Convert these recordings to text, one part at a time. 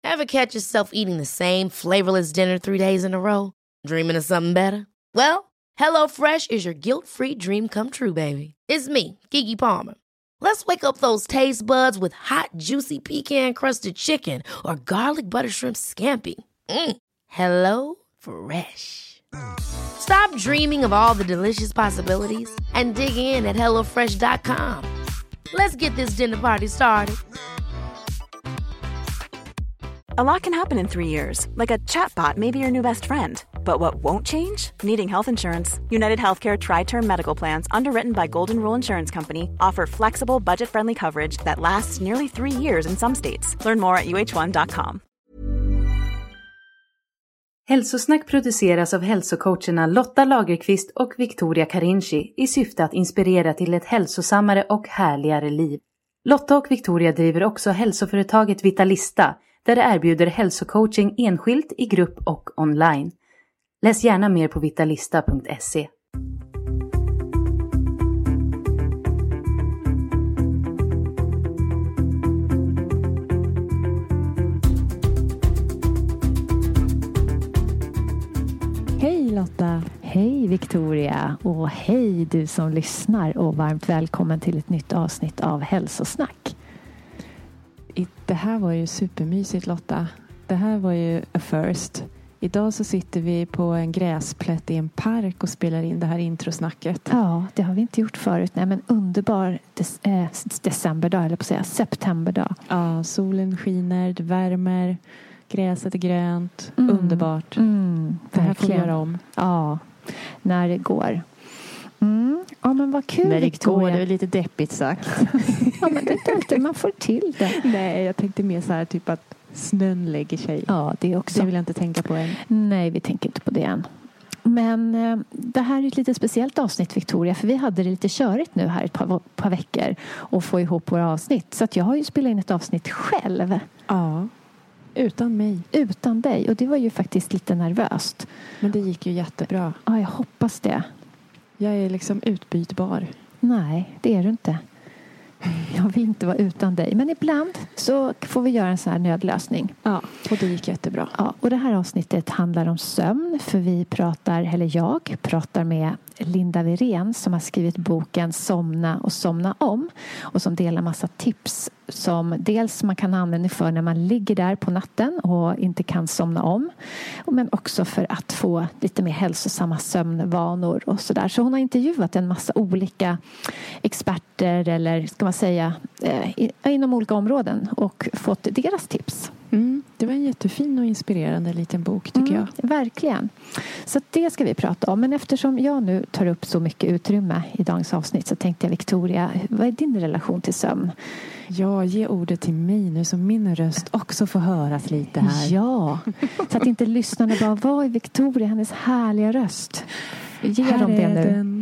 Ever catch yourself eating the same flavorless dinner 3 days in a row? Dreaming of something better? Well, HelloFresh is your guilt-free dream come true, baby. It's me, Keke Palmer. Let's wake up those taste buds with hot, juicy pecan-crusted chicken or garlic butter shrimp scampi. Hello Fresh. Stop dreaming of all the delicious possibilities and dig in at HelloFresh.com. Let's get this dinner party started. A lot can happen in 3 years, like a chatbot may be your new best friend. But what won't change? Needing health insurance. United Healthcare Tri-Term Medical Plans, underwritten by Golden Rule Insurance Company, offer flexible, budget-friendly coverage that lasts nearly 3 years in some states. Learn more at uh1.com. Hälsosnack produceras av hälsocoacherna Lotta Lagerqvist och Victoria Carinci i syfte att inspirera till ett hälsosammare och härligare liv. Lotta och Victoria driver också hälsoföretaget Vitalista, där det erbjuder hälsocoaching enskilt, i grupp och online. Läs gärna mer på vitalista.se. Hej Lotta! Hej Victoria! Och hej du som lyssnar, och varmt välkommen till ett nytt avsnitt av Hälsosnack. Det här var ju supermysigt, Lotta. Det här var ju a first. Idag så sitter vi på en gräsplätt i en park och spelar in det här introsnacket. Ja, det har vi inte gjort förut. Nej, men underbar decemberdag, eller på att säga septemberdag. Ja, solen skiner, det värmer, gräset är grönt. Underbart. Det här får vi göra om. Ja, när det går. Ja, men vad kul, när det Victoria. går, det är lite deppigt sagt. Ja, men det är inte man får till det. Nej, jag tänkte mer så här typ att snön lägger sig. Ja, det också. Det vill jag inte tänka på än. Nej, vi tänker inte på det än. Men det här är ett lite speciellt avsnitt, Victoria, för vi hade det lite körigt nu här ett par veckor och få ihop våra avsnitt. Så att jag har ju spelat in ett avsnitt själv. Ja, utan mig. Utan dig, och det var ju faktiskt lite nervöst. Men det gick ju jättebra. Ja, jag hoppas det. Jag är liksom utbytbar. Nej, det är du inte. Jag vill inte vara utan dig. Men ibland så får vi göra en sån här nödlösning. Ja, och det gick jättebra. Ja, och det här avsnittet handlar om sömn. För jag pratar med Linda Wirén som har skrivit boken Somna och somna om. Och som delar massa tips som dels man kan använda för när man ligger där på natten och inte kan somna om. Men också för att få lite mer hälsosamma sömnvanor och sådär. Så hon har intervjuat en massa olika experter, eller ska man säga inom olika områden, och fått deras tips. Det var en jättefin och inspirerande liten bok, tycker jag. Verkligen. Så det ska vi prata om. Men eftersom jag nu tar upp så mycket utrymme i dagens avsnitt, så tänkte jag, Victoria, vad är din relation till sömn? Ja, ge ordet till mig nu så min röst också får höras lite här. Ja, så att inte lyssnarna bara, vad är Victoria, hennes härliga röst? Ge här dem det nu. Den.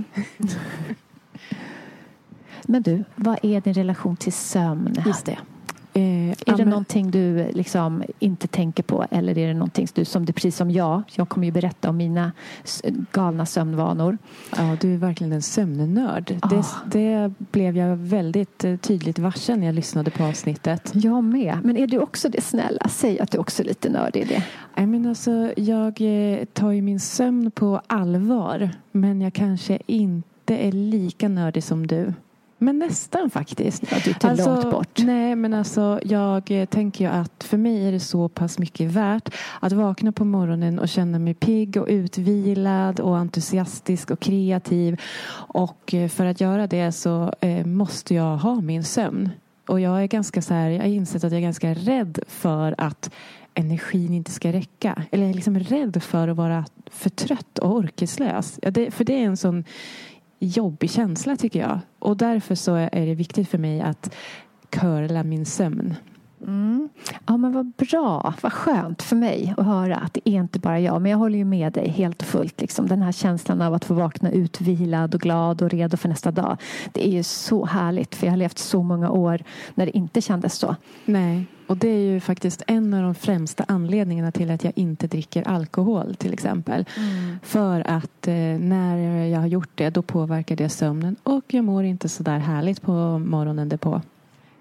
Men du, vad är din relation till sömn? Just det. Är det någonting du liksom inte tänker på, eller är det någonting som du, precis som jag kommer ju berätta om mina galna sömnvanor. Ja, du är verkligen en sömnnörd. Det blev jag väldigt tydligt varse när jag lyssnade på avsnittet. Jag med. Men är du också det, snälla? Säg att du också är lite nördig i det. Jag tar ju min sömn på allvar, men jag kanske inte är lika nördig som du. Men nästan faktiskt. Ja, du är inte långt bort. Nej, men jag tänker ju att för mig är det så pass mycket värt att vakna på morgonen och känna mig pigg och utvilad och entusiastisk och kreativ. Och för att göra det så måste jag ha min sömn. Och jag är ganska jag har insett att jag är ganska rädd för att energin inte ska räcka. Eller jag är liksom rädd för att vara för trött och orkeslös. Ja, för det är en sån jobbig känsla, tycker jag. Och därför så är det viktigt för mig att curla min sömn. Ja, men vad bra, vad skönt för mig att höra att det är inte bara jag, men jag håller ju med dig helt och fullt liksom. Den här känslan av att få vakna utvilad och glad och redo för nästa dag, det är ju så härligt, för jag har levt så många år när det inte kändes så. Nej, och det är ju faktiskt en av de främsta anledningarna till att jag inte dricker alkohol till exempel. För att när jag har gjort det, då påverkar det sömnen och jag mår inte så där härligt på morgonen därpå.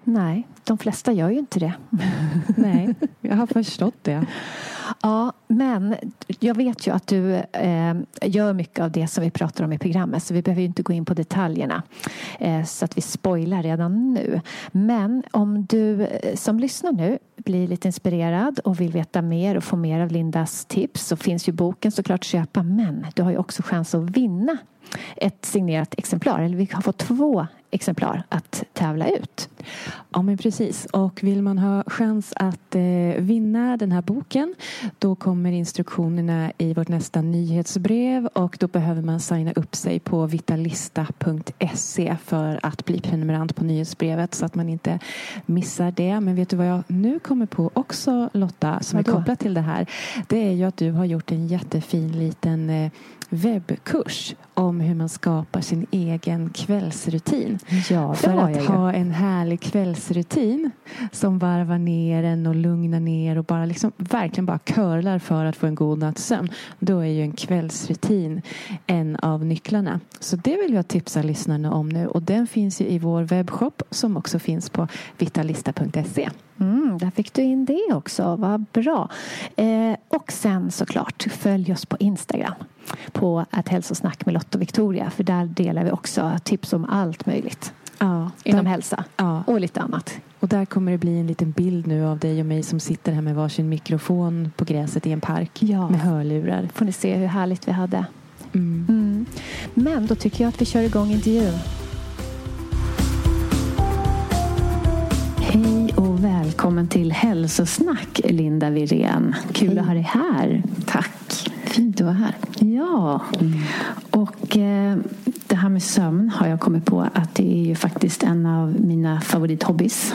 Nej, de flesta gör ju inte det. Nej, jag har förstått det. Ja, men jag vet ju att du gör mycket av det som vi pratar om i programmet, så vi behöver ju inte gå in på detaljerna så att vi spoilar redan nu. Men om du som lyssnar nu blir lite inspirerad och vill veta mer och få mer av Lindas tips, så finns ju boken såklart att köpa, men du har ju också chans att vinna ett signerat exemplar, eller vi har fått 2 exemplar att tävla ut. Ja, men precis. Och vill man ha chans att vinna den här boken, då kommer instruktionerna i vårt nästa nyhetsbrev, och då behöver man signa upp sig på vitalista.se för att bli prenumerant på nyhetsbrevet, så att man inte missar det. Men vet du vad jag nu kommer på också, Lotta, som är kopplat till det här? Det är ju att du har gjort en jättefin liten webbkurs om hur man skapar sin egen kvällsrutin. Ja, för att ha en härlig kvällsrutin som varvar ner en och lugnar ner och bara liksom verkligen bara curlar för att få en god natts sömn. Då är ju en kvällsrutin en av nycklarna. Så det vill jag tipsa lyssnarna om nu, och den finns ju i vår webbshop som också finns på vitalista.se. Där fick du in det också, vad bra. Och sen såklart följ oss på Instagram på @hälsosnack med Lotta och Victoria, för där delar vi också tips om allt möjligt inom hälsa och lite annat. Och där kommer det bli en liten bild nu av dig och mig som sitter här med varsin mikrofon på gräset i en park med hörlurar. Får ni se hur härligt vi hade. Men då tycker jag att vi kör igång intervjun. Hej och välkommen till Hälsosnack, Linda Wirén. Kul att ha dig här. Tack. Fint att vara här. Ja. Och det här med sömn har jag kommit på att det är ju faktiskt en av mina favorithobbies.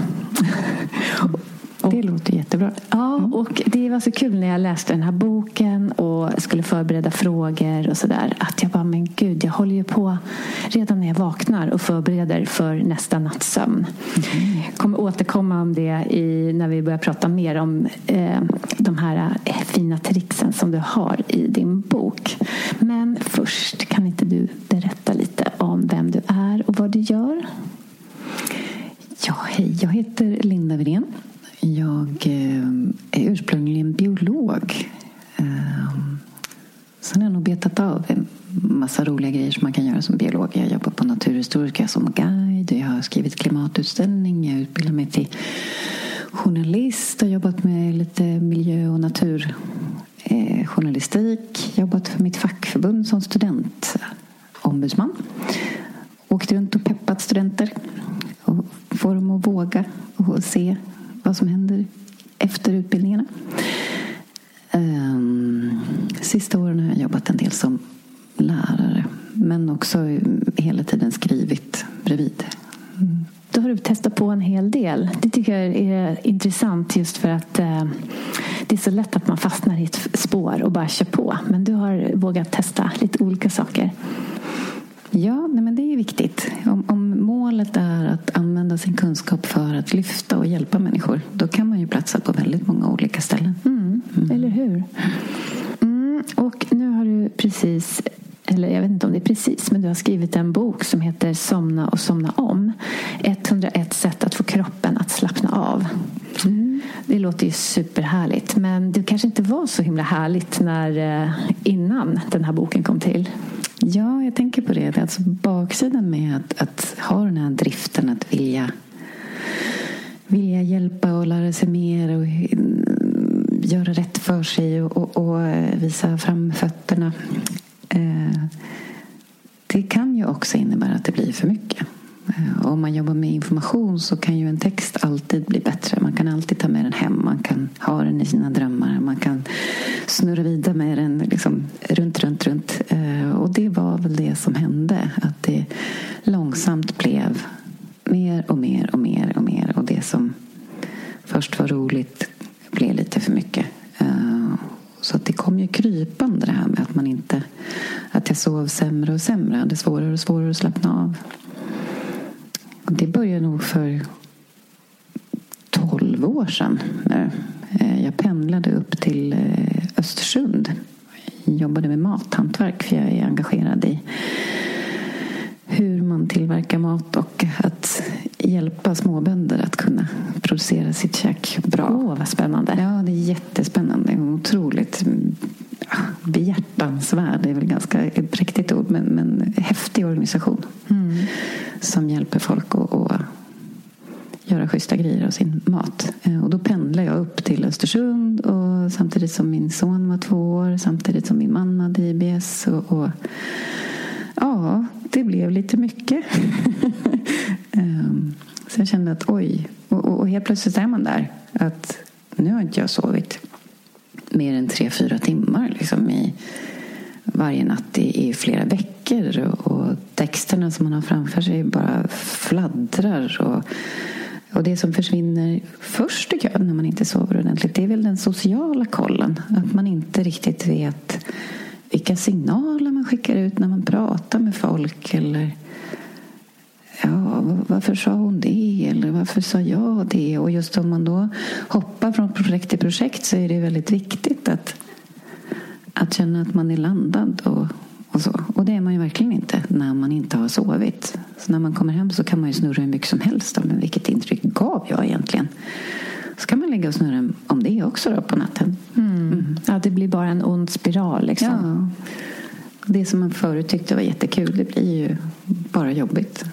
Det låter jättebra. Ja, och det var så kul när jag läste den här boken och skulle förbereda frågor och sådär, att jag bara, men gud, jag håller ju på redan när jag vaknar och förbereder för nästa nattsömn. Kommer återkomma om det när vi börjar prata mer om de här fina tricksen som du har i din bok. Men först, kan inte du berätta lite om vem du är och vad du gör? Ja, hej. Jag heter Linda Wirén. Jag är ursprungligen biolog. Sen har jag nog betat av en massa roliga grejer som man kan göra som biolog. Jag jobbar på Naturhistoriska som guide. Jag har skrivit klimatutställning. Jag utbildar mig till journalist och jobbat med lite miljö- och naturjournalistik. Jobbat för mitt fackförbund som studentombudsman. Åkt runt och peppat studenter och får dem att våga och se vad som händer efter utbildningarna. Sista åren har jag jobbat en del som lärare, men också hela tiden skrivit bredvid. Då har du testat på en hel del. Det tycker jag är intressant, just för att det är så lätt att man fastnar i ett spår och bara kör på. Men du har vågat testa lite olika saker. Ja, men det är viktigt. Om målet är att använda sin kunskap för att lyfta och hjälpa människor, då kan man ju platsa på väldigt många olika ställen. Eller hur? Och nu har du precis, eller jag vet inte om det är precis, men du har skrivit en bok som heter Somna och somna om. 101 sätt att få kroppen att slappna av. Det låter ju superhärligt, men det kanske inte var så himla härligt innan den här boken kom till. Ja, jag tänker på det. Det är alltså baksidan med att ha den här driften att vilja hjälpa och lära sig mer och göra rätt för sig och visa fram fötterna. Det kan ju också innebära att det blir för mycket. Om man jobbar med information så kan ju en text alltid bli bättre. Man kan alltid ta med den hem. Man kan ha den i sina drömmar. Man kan snurra vidare med den liksom runt. Och det var väl det som hände. Att det långsamt blev mer och mer. Och det som först var roligt blev lite för mycket. Så att det kom ju krypande det här med att jag sov sämre och sämre. Det är svårare att slappna av. Och det började nog för 12 år sedan. Jag pendlade upp till Östersund. Jag jobbade med mathantverk, för jag är engagerad i hur man tillverkar mat och att hjälpa småbönder att kunna producera sitt käk bra. Vad spännande. Ja, det är jättespännande. Otroligt behjärtansvärd. Det är väl ganska ett präktigt ord, men häftig organisation. Som hjälper folk att göra schyssta grejer av sin mat. Och då pendlar jag upp till Östersund, och samtidigt som min son var 2 år, samtidigt som min man hade IBS, och ja, det blev lite mycket. Så jag kände att oj, och helt plötsligt är man där att nu har inte jag sovit mer än 3-4 timmar liksom i varje natt i flera veckor, och texterna som man har framför sig bara fladdrar, och det som försvinner först tycker jag när man inte sover ordentligt, det är väl den sociala kollen, att man inte riktigt vet vilka signaler man skickar ut när man pratar med folk, eller ja, varför sa hon det, eller varför sa jag det? Och just om man då hoppar från projekt till projekt så är det väldigt viktigt att känna att man är landad och så. Och det är man ju verkligen inte när man inte har sovit. Så när man kommer hem så kan man ju snurra hur mycket som helst om vilket intryck gav jag egentligen. Så kan man lägga och snurra om det också då på natten. Ja, det blir bara en ond spiral liksom. Ja. Det som man förut tyckte var jättekul, det blir ju bara jobbigt.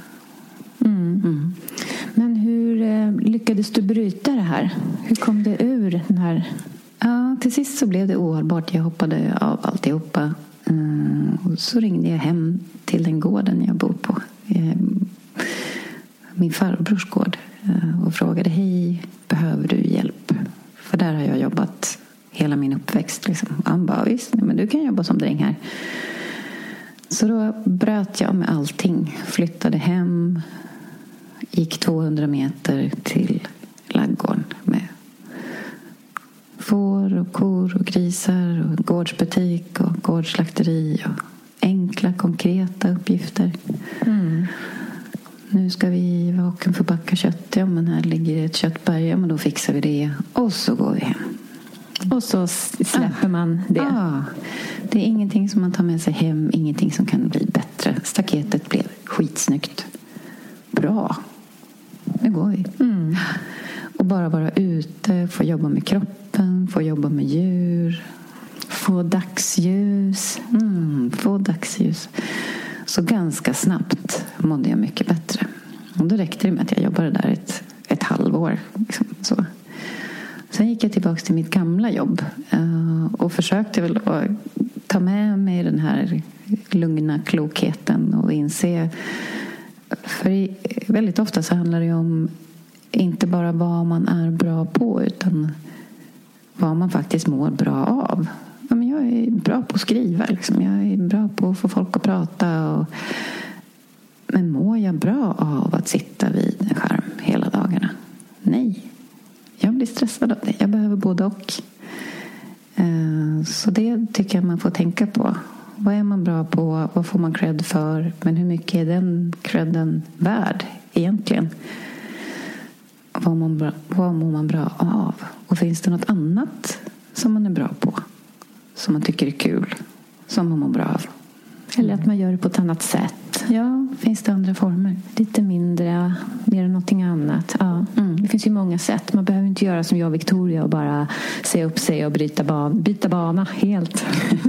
Men hur lyckades du bryta det här? Hur kom det ur den här? Ja, till sist så blev det ohållbart. Jag hoppade av alltihopa. Och så ringde jag hem till den gården jag bor på. Min farbrors gård. Och frågade, hej, behöver du hjälp? För där har jag jobbat hela min uppväxt. Liksom. Han bara, visst, men du kan jobba som dräng här. Så då bröt jag med allting. Flyttade hem. Gick 200 meter till laggården med får och kor och grisar och gårdsbutik och gårdsslakteri och enkla konkreta uppgifter. Nu ska vi vaken för backa kött. Ja, men här ligger ett köttberg. Ja, men då fixar vi det. Och så går vi hem. Och så släpper man det. Ja, det är ingenting som man tar med sig hem. Ingenting som kan bli bättre. Staketet blev skitsnyggt. Bra. Nu går vi. Och bara vara ute. Få jobba med kroppen. Få jobba med djur. Få dagsljus. Få dagsljus. Så ganska snabbt mådde jag mycket bättre. Och då räckte det med att jag jobbade där ett halvår. Liksom, så. Sen gick jag tillbaka till mitt gamla jobb. Och försökte väl att ta med mig den här lugna klokheten. Och inse. För väldigt ofta så handlar det om inte bara vad man är bra på, utan vad man faktiskt mår bra av. Ja, men jag är bra på att skriva. Liksom. Jag är bra på att få folk att prata. Men mår jag bra av att sitta vid en skärm hela dagarna? Nej. Jag blir stressad av det. Jag behöver både och. Så det tycker jag man får tänka på. Vad är man bra på? Vad får man cred för? Men hur mycket är den credden värd egentligen? Vad mår man bra av? Och finns det något annat som man är bra på? Som man tycker är kul? Som man mår bra av? Eller att man gör det på ett annat sätt. Ja, finns det andra former? Lite mindre, mer än någonting annat. Ja. Det finns ju många sätt. Man behöver inte göra som jag och Victoria och bara säga upp sig och byta bana helt.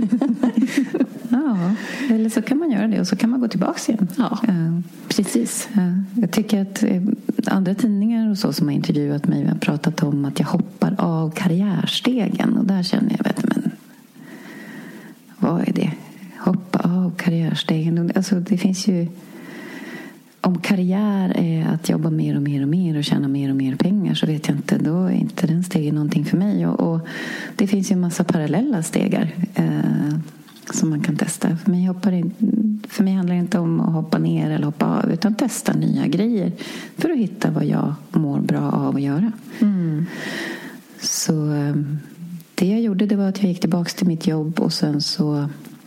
Ja, eller så kan man göra det och så kan man gå tillbaka igen. Ja, precis. Jag tycker att andra tidningar och så som har intervjuat mig har pratat om att jag hoppar av karriärstegen. Och där känner jag, men vad är det? Hoppa av karriärstegen. Alltså det finns ju, om karriär är att jobba mer och mer och mer och tjäna mer och mer pengar, så vet jag inte, då är inte den stegen någonting för mig. Och det finns ju en massa parallella stegar som man kan testa. För mig handlar det inte om att hoppa ner eller hoppa av, utan testa nya grejer för att hitta vad jag mår bra av att göra. Så det jag gjorde, det var att jag gick tillbaka till mitt jobb och sen så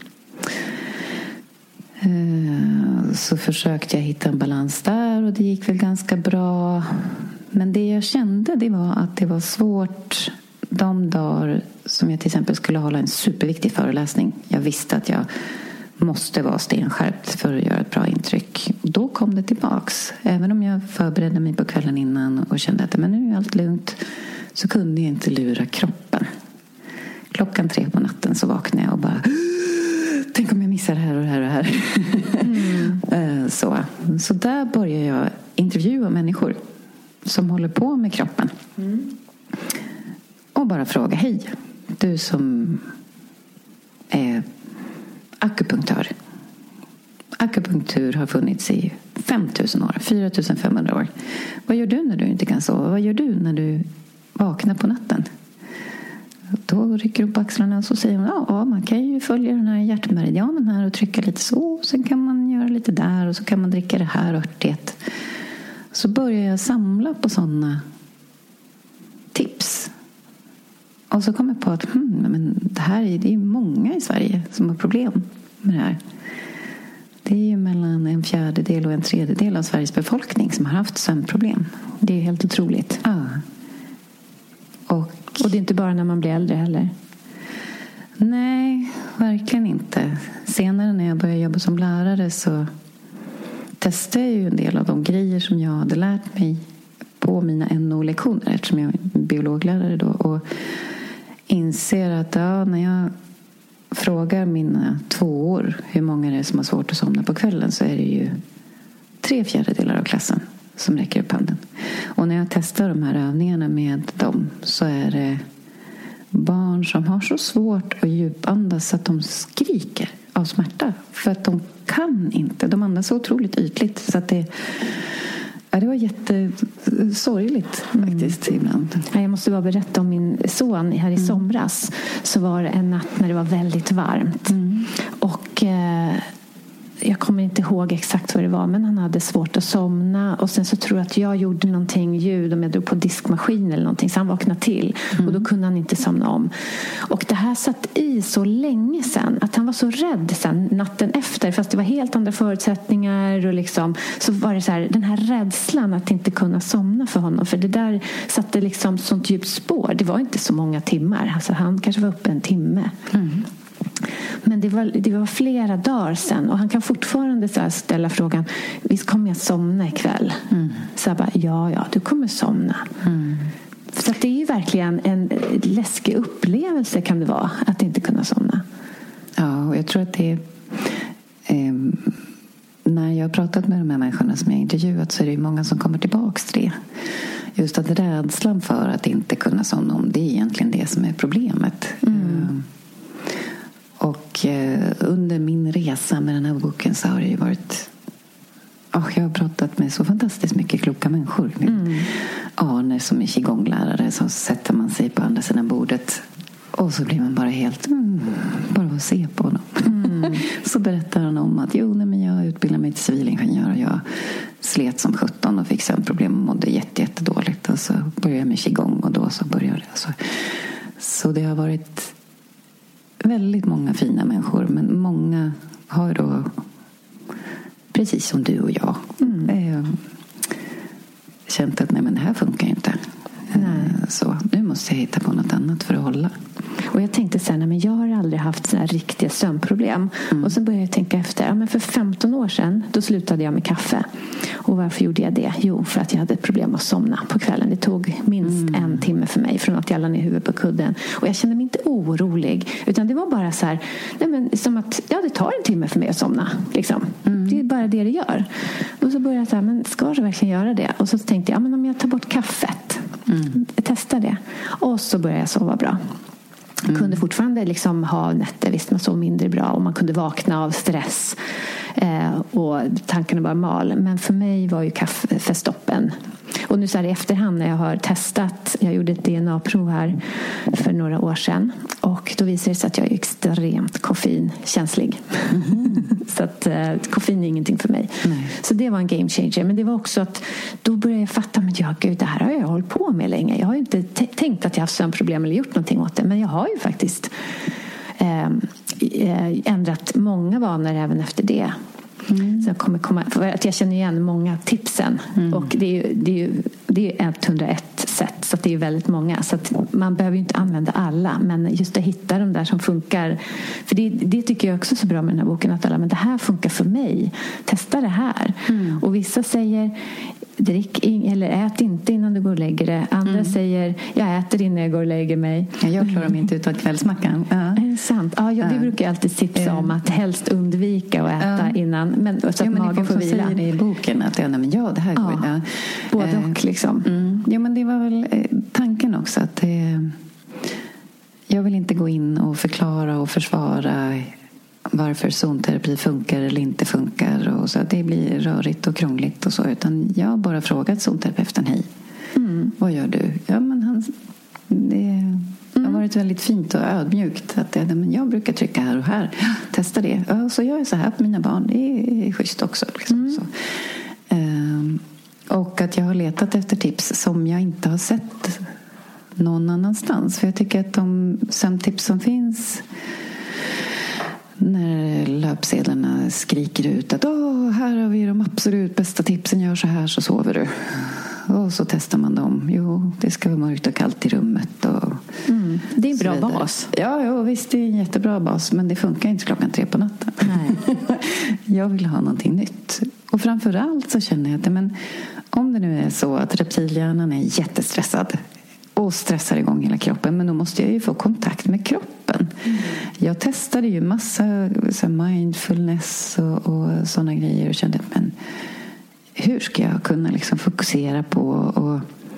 försökte jag hitta en balans där, och det gick väl ganska bra. Men det jag kände, det var att det var svårt de dagar som jag till exempel skulle hålla en superviktig föreläsning. Jag visste att jag måste vara stenskärpt för att göra ett bra intryck. Då kom det tillbaks. Även om jag förberedde mig på kvällen innan och kände att men nu är allt lugnt, så kunde jag inte lura kroppen. 3:00 på natten så vaknade jag och bara tänk om jag missar det här och det här och det här. Så där började jag intervjua människor som håller på med kroppen. Och bara fråga, hej, du som är akupunktör. Akupunktur har funnits i 5000 år, 4500 år. Vad gör du när du inte kan sova? Vad gör du när du vaknar på natten? Då rycker hon på axlarna och så säger hon, ja, man kan ju följa den här hjärtmeridianen här och trycka lite så. Sen kan man göra lite där och så kan man dricka det här örtigt. Så börjar jag samla på sådana tips. Och så kom jag på att men det är många i Sverige som har problem med det här. Det är ju mellan 1/4 och 1/3 av Sveriges befolkning som har haft sömnproblem. Det är helt otroligt. Ja. Och det är inte bara när man blir äldre heller. Nej, verkligen inte. Senare när jag började jobba som lärare så testade jag ju en del av de grejer som jag hade lärt mig på mina NO-lektioner, eftersom jag är biologlärare då, och inser att när jag frågar mina 2-år hur många det är som har svårt att somna på kvällen, så är det ju 3/4 av klassen som räcker upp handen. Och när jag testar de här övningarna med dem så är det barn som har så svårt att djupandas så att de skriker av smärta. För att de kan inte. De andas så otroligt ytligt så att det var jättesorgligt faktiskt ibland. Jag måste bara berätta om min son här i somras. Så var det en natt när det var väldigt varmt. Och jag kommer inte ihåg exakt vad det var, men han hade svårt att somna. Och sen så tror jag att jag gjorde någonting ljud, om jag drog på diskmaskin eller någonting, så han vaknade till. Och då kunde han inte somna om. Och det här satt i så länge sen att han var så rädd sen natten efter, fast det var helt andra förutsättningar och liksom, så var det så här, den här rädslan att inte kunna somna för honom, för det där satte liksom sånt djupt spår. Det var inte så många timmar, alltså han kanske var uppe 1 timme. Men det var flera dagar sedan. Och han kan fortfarande så här ställa frågan, visst kommer jag somna ikväll? Så jag bara, ja, du kommer somna. Så att det är ju verkligen en läskig upplevelse, kan det vara, att inte kunna somna. Ja, och jag tror att det är när jag har pratat med de här människorna som jag intervjuat, så är det många som kommer tillbaka till det. Just att rädslan för att inte kunna somna om, det är egentligen det som är problemet. Och under min resa med den här boken så har det ju varit... jag har pratat med så fantastiskt mycket kloka människor. Arne som är qigonglärare, så sätter man sig på andra sidan bordet och så blir man bara helt... bara att se på honom. Så berättar han om att jag utbildade mig till civilingenjör och jag slet som 17 och fick sömnproblem och mådde jättedåligt. Och så började jag med qigong och då så började det. Så det har varit... väldigt många fina människor, men många har då, precis som du och jag, känt att det här funkar inte. Så nu måste jag hitta på något annat för att hålla. Och jag tänkte så här, men jag har aldrig haft såna här riktiga sömnproblem. Och så började jag tänka efter, men för 15 år sedan då slutade jag med kaffe. Och varför gjorde jag det? Jo, för att jag hade problem att somna på kvällen. Det tog minst 1 timme för mig från att jag la ner huvudet på kudden. Och jag kände mig inte orolig, utan det var bara så här, som att det tar 1 timme för mig att somna liksom. Det är bara det gör. Och så började jag så här, men ska det verkligen göra det? Och så tänkte jag, men om jag tar bort kaffet, jag testar det. Och så började jag sova bra. Man kunde fortfarande liksom ha nätter, visst man sov mindre bra och man kunde vakna av stress och tankarna bara mal. Men för mig var ju kaffestoppen. Och nu så här i efterhand när jag har testat, jag gjorde ett DNA-prov här för några år sedan, och då visade det sig att jag är extremt koffeinkänslig. Så att koffein är ingenting för mig. Så det var en game changer. Men det var också att då började jag fatta, men gud, det här har jag hållit på med länge. Jag har ju inte tänkt att jag har haft sömnproblem eller gjort någonting åt det, men jag har ju faktiskt ändrat många vanor även efter det. Så jag för att jag känner igen många tipsen. Och det är 101 ett sätt. Så att det är väldigt många. Så att man behöver ju inte använda alla. Men just att hitta de där som funkar. För det tycker jag också är så bra med den här boken. Att alla, men det här funkar för mig. Testa det här. Och vissa säger, drick eller ät inte innan du går och lägger dig. Andra säger, jag äter innan jag går och lägger mig. Ja, jag klarar mig inte utan kvällsmackan. Är det sant? Ja, det brukar jag alltid tipsa om. Att helst undvika att äta innan. Men, så att magen får vila. Säger det i boken. Att det här går. Både och liksom. Ja, men det var väl tanken också. Att jag vill inte gå in och förklara och försvara varför zonterapi funkar eller inte funkar. Och så att det blir rörigt och krångligt och så. Utan jag har bara frågat zonterapeuten, hej. Vad gör du? Ja, men det har varit väldigt fint och ödmjukt. Att men jag brukar trycka här och här. Testa det. Ja, så gör jag så här på mina barn. Det är schysst också. Liksom. Så. Och att jag har letat efter tips som jag inte har sett någon annanstans. För jag tycker att de sömntips som finns, när löpsedlarna skriker ut att här har vi de absolut bästa tipsen, gör så här så sover du. Och så testar man dem. Jo, det ska vara mörkt och kallt i rummet. Och det är en bra bas. Ja, visst, det är en jättebra bas. Men det funkar inte 3:00 på natten. Nej. Jag vill ha någonting nytt. Och framförallt så känner jag att om det nu är så att reptilhjärnan är jättestressad och stressar igång hela kroppen, men då måste jag ju få kontakt med kroppen. Jag testade ju massa mindfulness och sådana grejer och kände att hur ska jag kunna liksom fokusera på och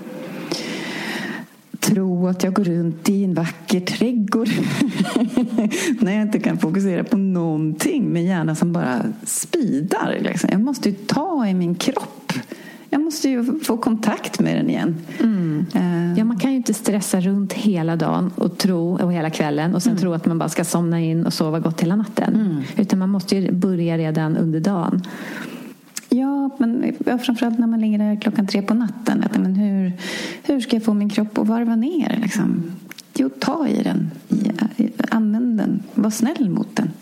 tro att jag går runt i en vacker trädgård när jag inte kan fokusera på någonting med hjärnan som bara spidar. Liksom. Jag måste ju ta i min kropp. Jag måste ju få kontakt med den igen. Ja, man kan ju inte stressa runt hela dagen och hela kvällen och sen tro att man bara ska somna in och sova gott hela natten. Utan man måste ju börja redan under dagen. Ja, men framförallt när man ligger där 3:00 på natten. Att, hur ska jag få min kropp att varva ner? Liksom? Jo, ta i den. Använd den. Var snäll mot den.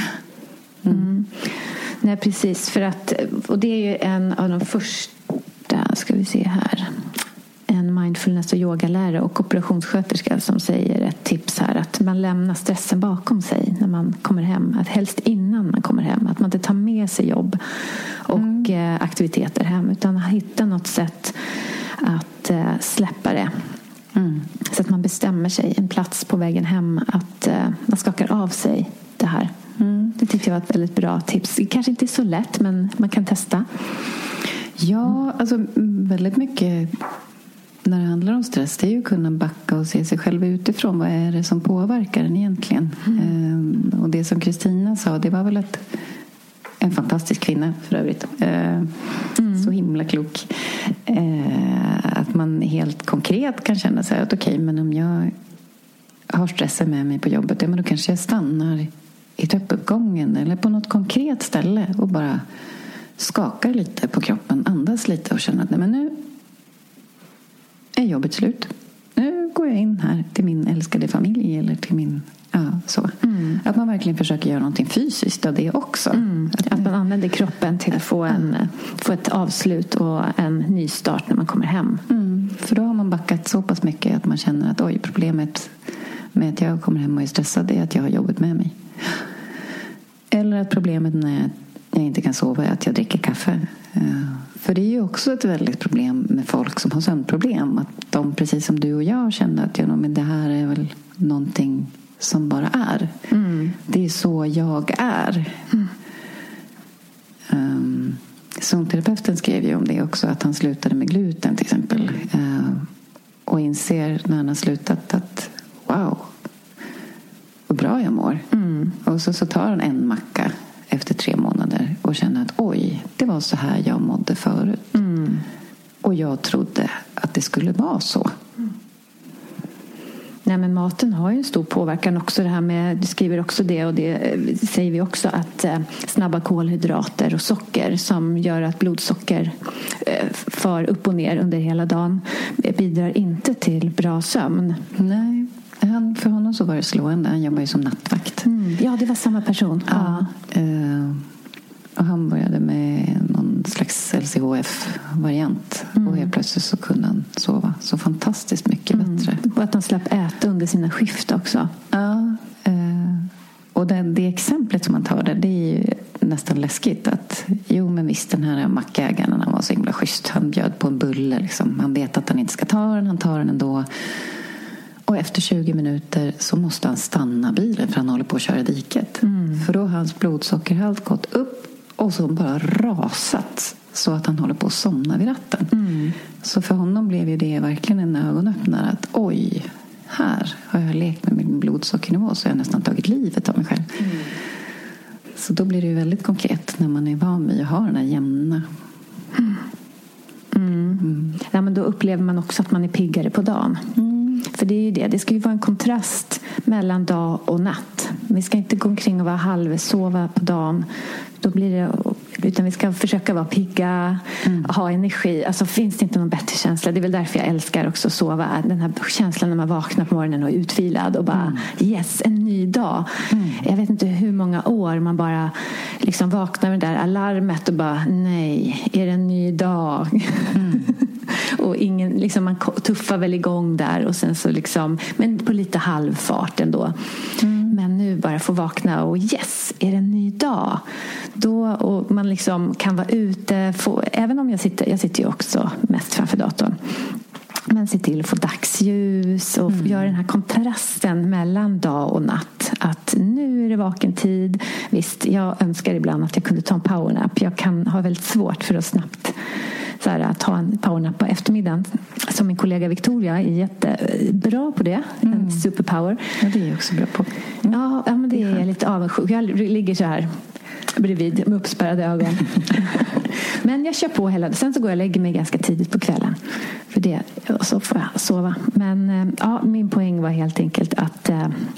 Nej, precis. Och det är ju en av de första, ska vi se här, en mindfulness- och yogalärare och operationssköterska som säger ett tips här, att man lämnar stressen bakom sig när man kommer hem. Att helst innan man kommer hem. Att man inte tar med sig jobb och aktiviteter hem, utan hitta något sätt att släppa det. Så att man bestämmer sig en plats på vägen hem, att man skakar av sig det här. Det tyckte jag var ett väldigt bra tips. Det kanske inte är så lätt, men man kan testa. Ja, alltså väldigt mycket när det handlar om stress, det är ju att kunna backa och se sig själv utifrån. Vad är det som påverkar den egentligen? Och det som Kristina sa, det var väl en fantastisk kvinna för övrigt. Så himla klok. Att man helt konkret kan känna sig att okej, men om jag har stressen med mig på jobbet, men då kanske jag stannar i trappuppgången eller på något konkret ställe och bara skakar lite på kroppen, andas lite och känner att nej, men nu är jobbet slut. Nu går jag in här till min älskade familj eller till min... Ja, så. Att man verkligen försöker göra någonting fysiskt av det också. Att man använder kroppen till att få ett avslut och en ny start när man kommer hem. För då har man backat så pass mycket att man känner att problemet med att jag kommer hem och är stressad är att jag har jobbet med mig. Eller att problemet när jag inte kan sova är att jag dricker kaffe. För det är ju också ett väldigt problem med folk som har sömnproblem. Att de, precis som du och jag, känner att men det här är väl någonting som bara är. Det är så jag är. Zonterapeuten skrev ju om det också, att han slutade med gluten till exempel. Och inser när han har slutat att wow, vad bra jag mår. Och så tar han en macka efter 3 månader och känner att oj, det var så här jag mådde förut. Och jag trodde att det skulle vara så. Nej, men maten har ju en stor påverkan också. Det här med, du skriver också det, och det säger vi också, att snabba kolhydrater och socker som gör att blodsocker far upp och ner under hela dagen bidrar inte till bra sömn. Nej, för honom så var det slående. Han jobbar ju som nattvakt. Ja, det var samma person. Ja. Och han började med någon slags IVF-variant. Och helt plötsligt så kunde han sova så fantastiskt mycket bättre. Och att han slapp äta under sina skift också. Ja, och det exemplet som man tar där, det är ju nästan läskigt. Att men visst, den här mackägaren, han var så himla schysst. Han bjöd på en bulle liksom. Han vet att han inte ska ta den, han tar den ändå. Och efter 20 minuter så måste han stanna bilen för han håller på att köra diket. För då har hans blodsockerhalt gått upp och så bara rasat så att han håller på att somna vid ratten. Så för honom blev ju det verkligen en ögonöppnare att oj, här har jag lekt med min blodsockernivå så jag har nästan tagit livet av mig själv. Så då blir det ju väldigt konkret när man är van vid att ha den här jämna. Ja, men då upplever man också att man är piggare på dagen. För det är ju det. Det ska ju vara en kontrast mellan dag och natt. Vi ska inte gå omkring och vara halvsova på dagen. Då blir det, utan vi ska försöka vara pigga, ha energi. Alltså finns det inte någon bättre känsla. Det är väl därför jag älskar också att sova. Den här känslan när man vaknar på morgonen och är utvilad och bara yes, en ny dag. Jag vet inte hur många år man bara liksom vaknar med det där alarmet och bara nej, är det en ny dag? Och ingen, liksom, man tuffar väl igång där och sen så liksom, men på lite halvfart ändå. Men nu bara få vakna och yes, är det en ny dag? Då, och man liksom kan vara ute, även om jag sitter ju också mest framför datorn. Men se till att få dagsljus och göra den här kontrasten mellan dag och natt. Att nu är det vaken tid. Visst, jag önskar ibland att jag kunde ta en powernap. Jag kan ha väldigt svårt för att snabbt så här, att ta en powernap på eftermiddagen. Som min kollega Victoria är jättebra på det. En superpower. Ja, det är jag också bra på. Ja, men det är jag lite avundsjuk. Jag ligger så här bredvid med uppspärrade ögon. Men jag kör på hela. Sen så går jag och lägger mig ganska tidigt på kvällen. För det, och så får jag sova. Men ja, min poäng var helt enkelt att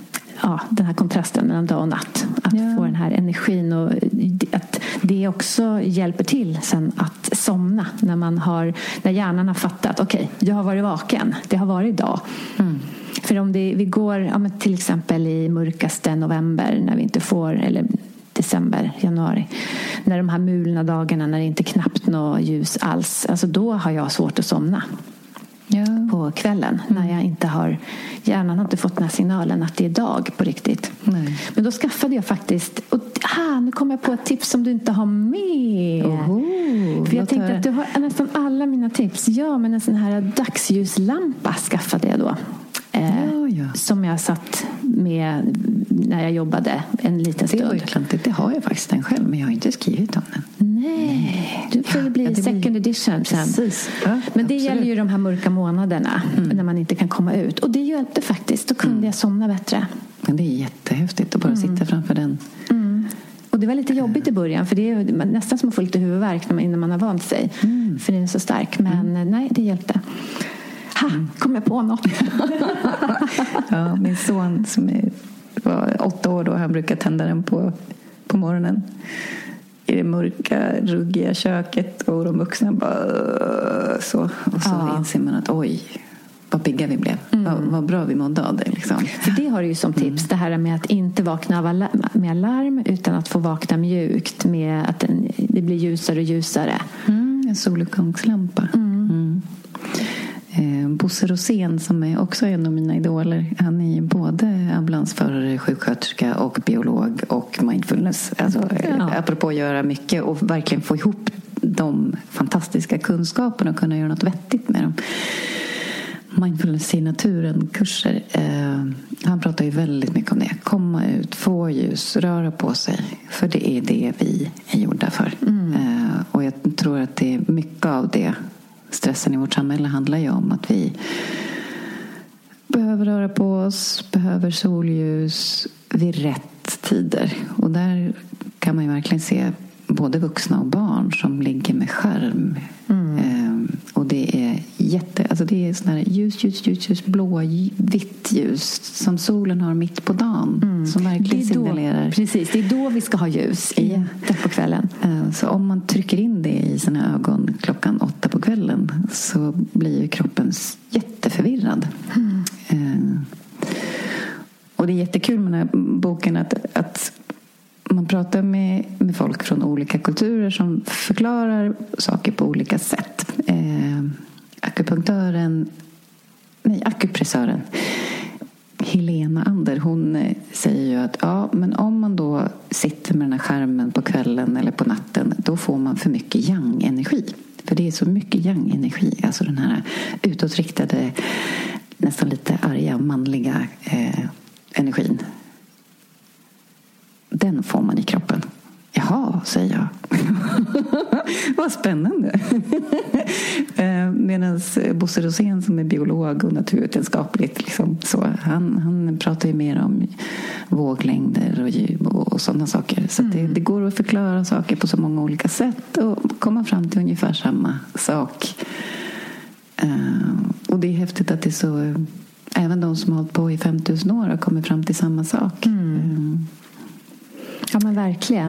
den här kontrasten mellan dag och natt. Att få den här energin och att det också hjälper till sen att somna när hjärnan har fattat okej, jag har varit vaken, det har varit dag. För om vi går till exempel i mörkaste november när vi inte får, eller december, januari, när de här mulna dagarna när det inte knappt något ljus alls, alltså då har jag svårt att somna. På kvällen när jag inte har, hjärnan har inte fått den här signalen att det är dag på riktigt. Nej. Men då skaffade jag faktiskt, och nu kom jag på ett tips som du inte har med. För jag tänkte att du har nästan alla mina tips. Ja, men en sån här dagsljuslampa skaffade jag då. Som jag satt med när jag jobbade en liten stund. Det var ju klantigt, det har jag faktiskt den själv, men jag har inte skrivit om den. Nej, du får ju bli second edition sen. Precis. Ja, men det absolut. gäller ju de här mörka månaderna när man inte kan komma ut. Och det hjälpte faktiskt, då kunde jag somna bättre. Men det är jättehäftigt att bara sitta framför den. Och det var lite jobbigt i början, för det är nästan som att få lite huvudvärk innan man har vant sig. För den är så stark, men nej, det hjälpte. Kom jag på något. Ja, min son som var 8 år då, han brukar tända den på morgonen i det mörka, ruggiga köket, och de vuxna bara så. Och så inser man att oj, vad pigga vi blev. Vad bra vi mådde av det liksom. För det har du ju som tips, det här med att inte vakna med alarm utan att få vakna mjukt med att det blir ljusare och ljusare. En soluppgångslampa. Bosse Rosén, som är också en av mina idoler, han är ju både ambulansförare, sjuksköterska och biolog och mindfulness. Alltså, apropå att göra mycket och verkligen få ihop de fantastiska kunskaperna och kunna göra något vettigt med dem. Mindfulness i naturen kurser, han pratar ju väldigt mycket om det. Komma ut, få ljus, röra på sig, för det är det vi är gjorda för. Och jag tror att det är mycket av det. Stressen i vårt samhälle handlar ju om att vi behöver röra på oss, behöver solljus vid rätt tider. Och där kan man ju verkligen se både vuxna och barn som ligger med skärm. Och det är alltså det är sån här ljus, blå, vitt ljus som solen har mitt på dagen. Som verkligen signalerar. Precis, det är då vi ska ha ljus på kvällen. Så om man trycker in det i sina ögon klockan 8 på kvällen så blir ju kroppen jätteförvirrad. Och det är jättekul med den här boken att man pratar med folk från olika kulturer som förklarar saker på olika sätt. Akupressören Helena Ander, hon säger ju att men om man då sitter med den här skärmen på kvällen eller på natten, då får man för mycket yang-energi. För det är så mycket yang-energi, alltså den här utåtriktade, nästan lite arga, manliga energin. Den får man i kroppen. Jaha, säger jag. Vad spännande. Medan Bosse Rosén som är biolog och naturvetenskapligt liksom, så, han pratar ju mer om våglängder och djup och sådana saker. Så det går att förklara saker på så många olika sätt och komma fram till ungefär samma sak. Och det är häftigt att det är så, även de som har hållit på i 5000 år har kommit fram till samma sak. Ja, men verkligen.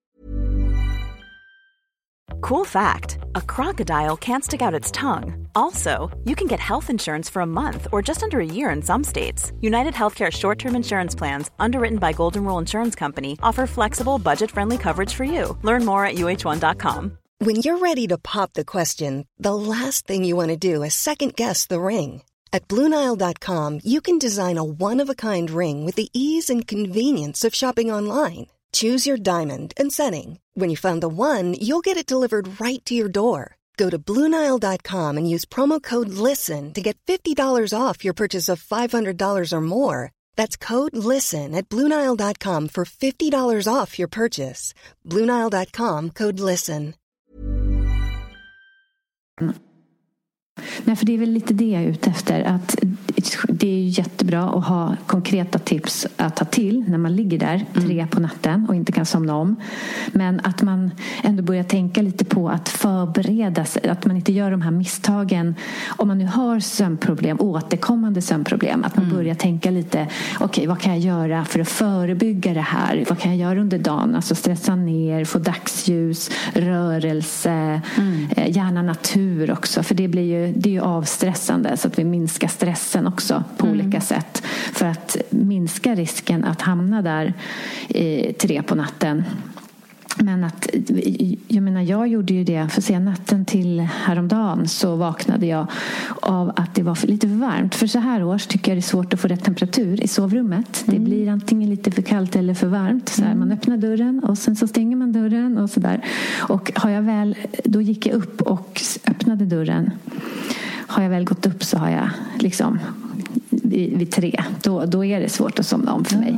Cool fact, a crocodile can't stick out its tongue. Also, you can get health insurance for a month or just under a year in some states. United Healthcare short-term insurance plans, underwritten by Golden Rule Insurance Company, offer flexible, budget-friendly coverage for you. Learn more at uh1.com. When you're ready to pop the question, the last thing you want to do is second-guess the ring. At BlueNile.com, you can design a one-of-a-kind ring with the ease and convenience of shopping online. Choose your diamond and setting. When you find the one, you'll get it delivered right to your door. Go to BlueNile.com and use promo code LISTEN to get $50 off your purchase of $500 or more. That's code LISTEN at BlueNile.com for $50 off your purchase. BlueNile.com, code LISTEN. Nej, för det är väl lite det jag är ute efter. Att det är jättebra att ha konkreta tips att ta till när man ligger där 3 på natten och inte kan somna om. Men att man ändå börjar tänka lite på att förbereda sig. Att man inte gör de här misstagen. Om man nu har sömnproblem, återkommande sömnproblem. Att man börjar tänka lite, okej, vad kan jag göra för att förebygga det här? Vad kan jag göra under dagen? Alltså stressa ner, få dagsljus, rörelse, gärna natur också. För det är ju avstressande, så att vi minskar stressen också på olika sätt för att minska risken att hamna där 3 på natten. Men att, jag gjorde ju det, för sen natten till häromdagen så vaknade jag av att det var lite för varmt. För så här års tycker jag det är svårt att få rätt temperatur i sovrummet. Det blir antingen lite för kallt eller för varmt. Så här, man öppnar dörren och sen så stänger man dörren och sådär. Och då gick jag upp och öppnade dörren. Har jag väl gått upp så har jag liksom vid 3. Då är det svårt att somna om för mig.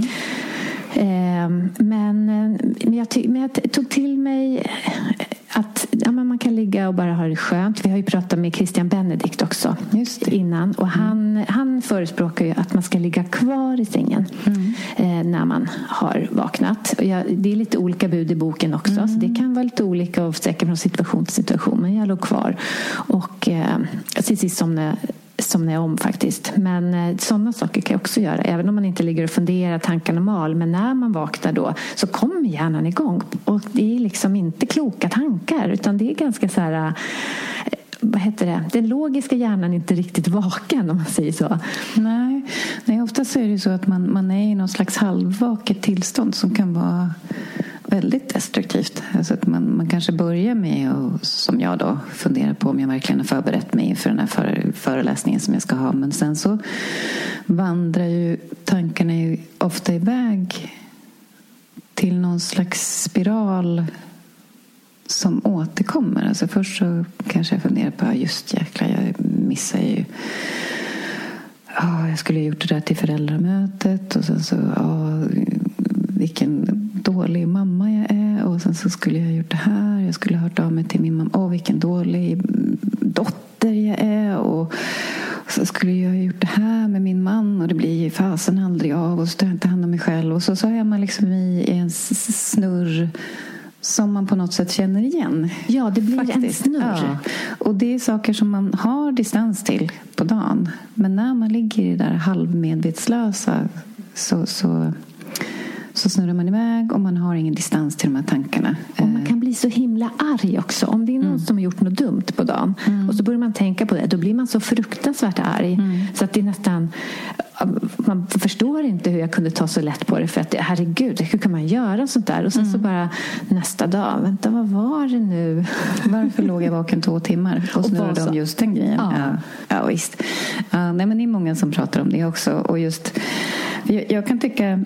Men jag tog till mig att man kan ligga och bara ha det skönt. Vi har ju pratat med Christian Benedict också innan. Och han förespråkar ju att man ska ligga kvar i sängen när man har vaknat. Och det är lite olika bud i boken också. Så det kan vara lite olika och säkert från situation till situation. Men jag låg kvar. Och till sist somnar jag om faktiskt. Men sådana saker kan jag också göra. Även om man inte ligger och funderar tankarna mal. Men när man vaknar då så kommer hjärnan igång. Och det är liksom inte kloka tankar. Utan det är ganska så här... Vad heter det? Den logiska hjärnan är inte riktigt vaken, om man säger så. Nej, ofta så är det så att man är i någon slags halvvaket tillstånd som kan vara väldigt destruktivt. Alltså att man kanske börjar med, och som jag då funderar på om jag verkligen har förberett mig för den här föreläsningen som jag ska ha. Men sen så vandrar ju tankarna ju ofta iväg till någon slags spiral som återkommer. Alltså först så kanske jag funderar på, just jäklar, jag missar ju. Jag skulle ha gjort det där till föräldramötet. Och sen så, vilken dålig mamma jag är. Och sen så skulle jag ha gjort det här. Jag skulle ha hört av mig till min mamma. Vilken dålig dotter jag är. Och så skulle jag ha gjort det här med min man. Och det blir ju fasen aldrig av. Och så tar jag inte hand om mig själv. Och så är man liksom i en snurr som man på något sätt känner igen. Ja, det blir faktiskt en snurr. Ja. Och det är saker som man har distans till på dagen. Men när man ligger i det där halvmedvetslösa så snurrar man iväg och man har ingen distans till de här tankarna. Och man kan blir så himla arg också. Om det är någon som har gjort något dumt på dagen och så börjar man tänka på det, då blir man så fruktansvärt arg så att det är nästan, man förstår inte hur jag kunde ta så lätt på det, för att herregud, hur kan man göra sånt där? Och sen så bara nästa dag, vänta, vad var det nu? Varför låg jag vaken 2 timmar och snurrade om just den grejen? Ja, visst. Nej, men det är många som pratar om det också. Och just, jag kan tycka,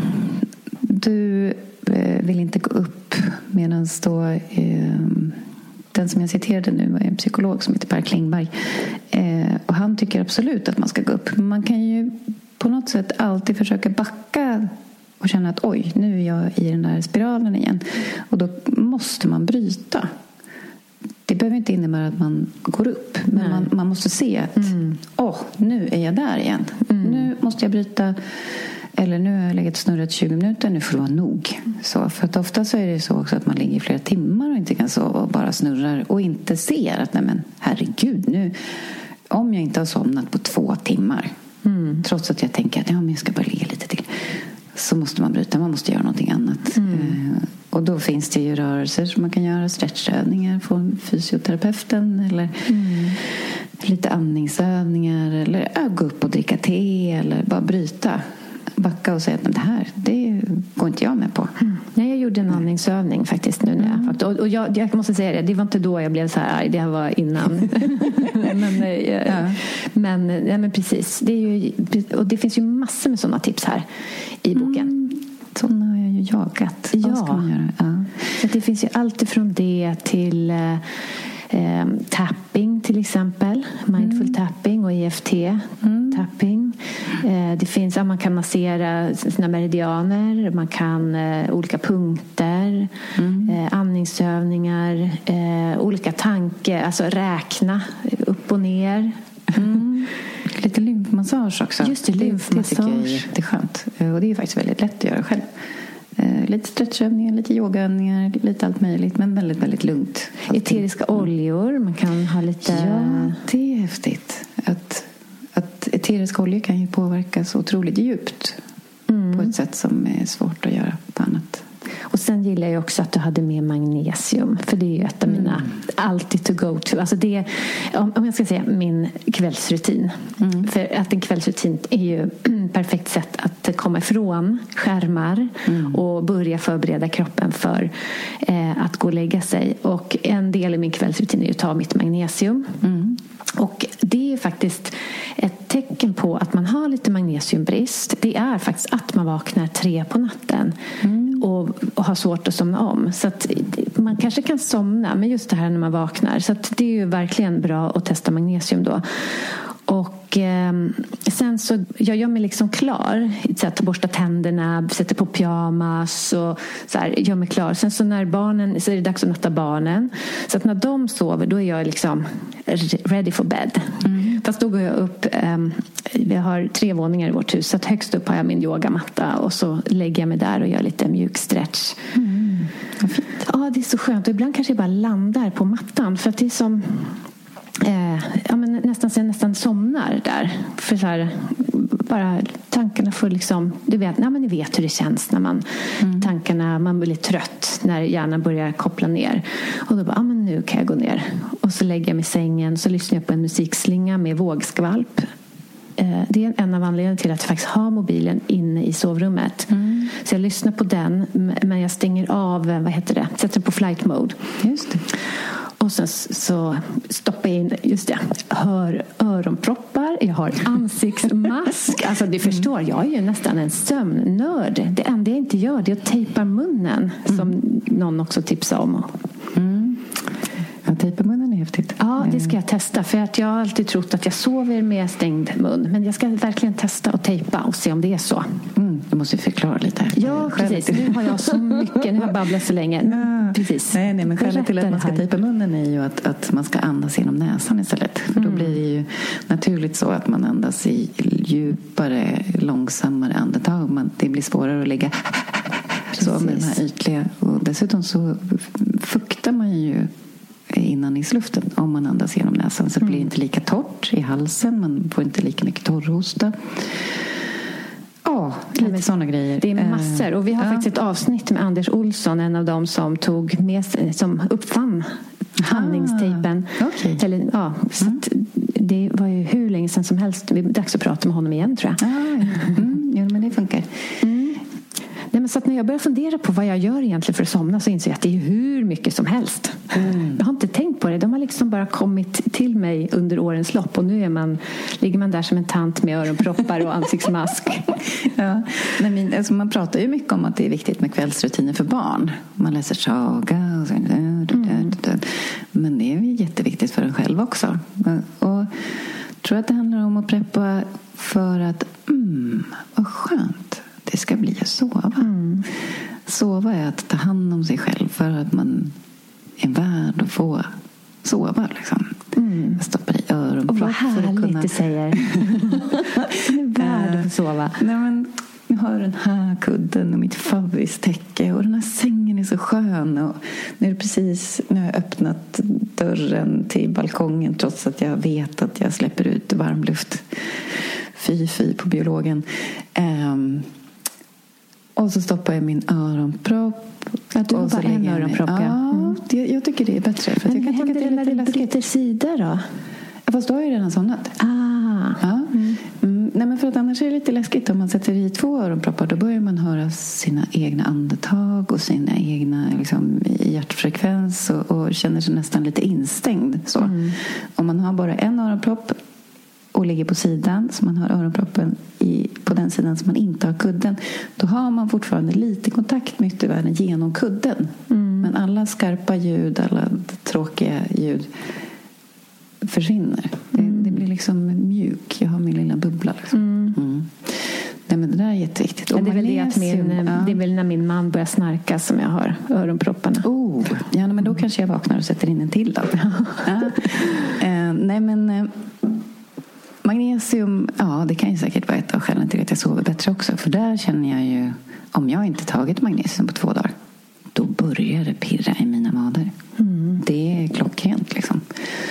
du vill inte gå upp, medan då den som jag citerade nu var en psykolog som heter Per Klingberg, och han tycker absolut att man ska gå upp. Men man kan ju på något sätt alltid försöka backa och känna att oj, nu är jag i den där spiralen igen, och då måste man bryta. Det behöver inte innebära att man går upp, men man måste se att nu är jag där igen. Nu måste jag bryta. Eller nu har jag legat snurrat 20 minuter, nu får det vara nog. Så, för att ofta så är det så också att man ligger flera timmar och inte kan sova och bara snurrar och inte ser att nej men herregud, nu om jag inte har somnat på 2 timmar trots att jag tänker att men jag ska bara ligga lite till, så måste man bryta, man måste göra någonting annat. Och då finns det ju rörelser som man kan göra, stretchövningar från fysioterapeuten eller lite andningsövningar eller gå upp och dricka te eller bara bryta. Backa och säga att det går inte jag med på. Nej, jag gjorde en andningsövning faktiskt nu när och jag måste säga det var inte då jag blev så här arg, det var innan. men precis, det är ju, och det finns ju massor med sådana tips här i boken. Sådana har jag ju jagat. Ja. Vad ska man göra? Ja. Så det finns ju allt ifrån det till tapping till exempel, mindful tapping och EFT tapping. Det finns, man kan massera sina meridianer, man kan olika punkter, andningsövningar, olika tankar, alltså räkna upp och ner. Lite lymfmassage också. Just det, lymfmassage. Det tycker jag är jätteskönt. Och det är faktiskt väldigt lätt att göra själv. Lite stretchövningar, lite yogaövningar, lite allt möjligt, men väldigt, väldigt lugnt. Eteriska oljor, man kan ha lite... Ja, det är häftigt. Att eteriska oljor kan ju påverkas otroligt djupt på ett sätt som är svårt att göra på annat. Och sen gillar jag också att du hade med magnesium, för det är ju ett av mina alltid to go to. Alltså det, om jag ska säga min kvällsrutin. För att en kvällsrutin är ju perfekt sätt att komma ifrån skärmar och börja förbereda kroppen för att gå och lägga sig. Och en del i min kvällsrutin är att ta mitt magnesium. Och det är faktiskt ett tecken på att man har lite magnesiumbrist. Det är faktiskt att man vaknar 3 på natten och har svårt att somna om. Så att man kanske kan somna, men just det här när man vaknar. Så att det är ju verkligen bra att testa magnesium då. Och sen så jag gör mig liksom klar, så att borsta tänderna, sätter på pyjamas och så här, gör mig klar. Sen så när barnen, så är det dags att natta barnen. Så att när de sover, då är jag liksom ready for bed. Fast då går jag upp, vi har 3 våningar i vårt hus, så att högst upp har jag min yogamatta och så lägger jag mig där och gör lite mjuk stretch. Ja, det är så skönt. Och ibland kanske jag bara landar på mattan, för att det är som men nästan somnar där, för så här, bara tankarna får liksom, du vet, ni vet hur det känns när man tankarna, man blir trött när hjärnan börjar koppla ner, och då bara, men nu kan jag gå ner, och så lägger jag mig i sängen, så lyssnar jag på en musikslinga med vågskvalp. Det är en av anledningarna till att jag faktiskt har mobilen inne i sovrummet. Så jag lyssnar på den, men jag stänger av, sätter den på flight mode. Just det. Och sen så stoppar jag in, just det, hör öronproppar, jag har ansiktsmask. Alltså du förstår, jag är ju nästan en sömnnörd. Det enda jag inte gör, det är att tejpa munnen, som någon också tipsade om. Ja, tejpa munnen är häftigt. Ja, det ska jag testa, för att jag har alltid trott att jag sover med stängd mun. Men jag ska verkligen testa och tejpa och se om det är så. Du måste ju förklara lite. Ja, precis. Nu har jag så mycket, nu har jag babblat så länge. Precis. Nej, men skälet till att man ska tejpa munnen är ju att man ska andas genom näsan istället. För då blir det ju naturligt så att man andas i djupare, långsammare andetag. Det blir svårare att lägga så med den här ytliga. Och dessutom så fuktar man ju inandningsluften om man andas genom näsan, så det blir inte lika torrt i halsen, man får inte lika mycket torrhosta. Ja, lite sådana grejer. Det är massor. Och vi har faktiskt ett avsnitt med Anders Olsson, en av dem som som uppfann andningstejpen. Okay. Eller, ja, så att det var ju hur länge sedan som helst. Det är dags att prata med honom igen, tror jag. Ja, men det funkar. Nej, men så att när jag börjar fundera på vad jag gör egentligen för att somna, så inser jag att det är hur mycket som helst. Jag har inte tänkt på det. De har liksom bara kommit till mig under årens lopp. Och nu ligger man där som en tant med öronproppar och ansiktsmask. Ja. Nej, alltså man pratar ju mycket om att det är viktigt med kvällsrutiner för barn. Man läser saga och så. Men det är ju jätteviktigt för en själv också. Och jag tror att det handlar om att preppa för att vad skönt det ska bli att sova. Sova är att ta hand om sig själv, för att man är värd att få sova liksom. Jag stoppar i öronpropp. Och vad härligt du säger. Man är värd att få sova. Nej, men jag har den här kudden och mitt favvistäcke och den här sängen är så skön. Och nu har jag öppnat dörren till balkongen trots att jag vet att jag släpper ut varmluft. Fy på biologen. Och så stoppar jag min öronpropp. Ja, du har bara en öronpropp. Jag tycker det är bättre. För men hur händer det när du bryter sida då? Fast då har jag redan somnat. Nej, men för att annars är det lite läskigt. Om man sätter i 2 öronproppar, då börjar man höra sina egna andetag och sina egna liksom, hjärtfrekvens och känner sig nästan lite instängd. Så. Om man har bara en öronpropp och ligger på sidan, så man har öronproppen på den sidan som man inte har kudden, då har man fortfarande lite kontakt med yttervärlden genom kudden. Men alla skarpa ljud, alla tråkiga ljud försvinner. Det blir liksom mjuk. Jag har min lilla bubbla liksom. Nej, men det där är jätteviktigt. Men det är väl det att det är väl när min man börjar snarka som jag har öronpropparna. Ja, men då kanske jag vaknar och sätter in en till då. Nej, men magnesium, det kan ju säkert vara ett av skälen till att jag sover bättre också. För där känner jag ju, om jag inte tagit magnesium på 2 dagar, då börjar det pirra i mina vader. Det är klockrent liksom.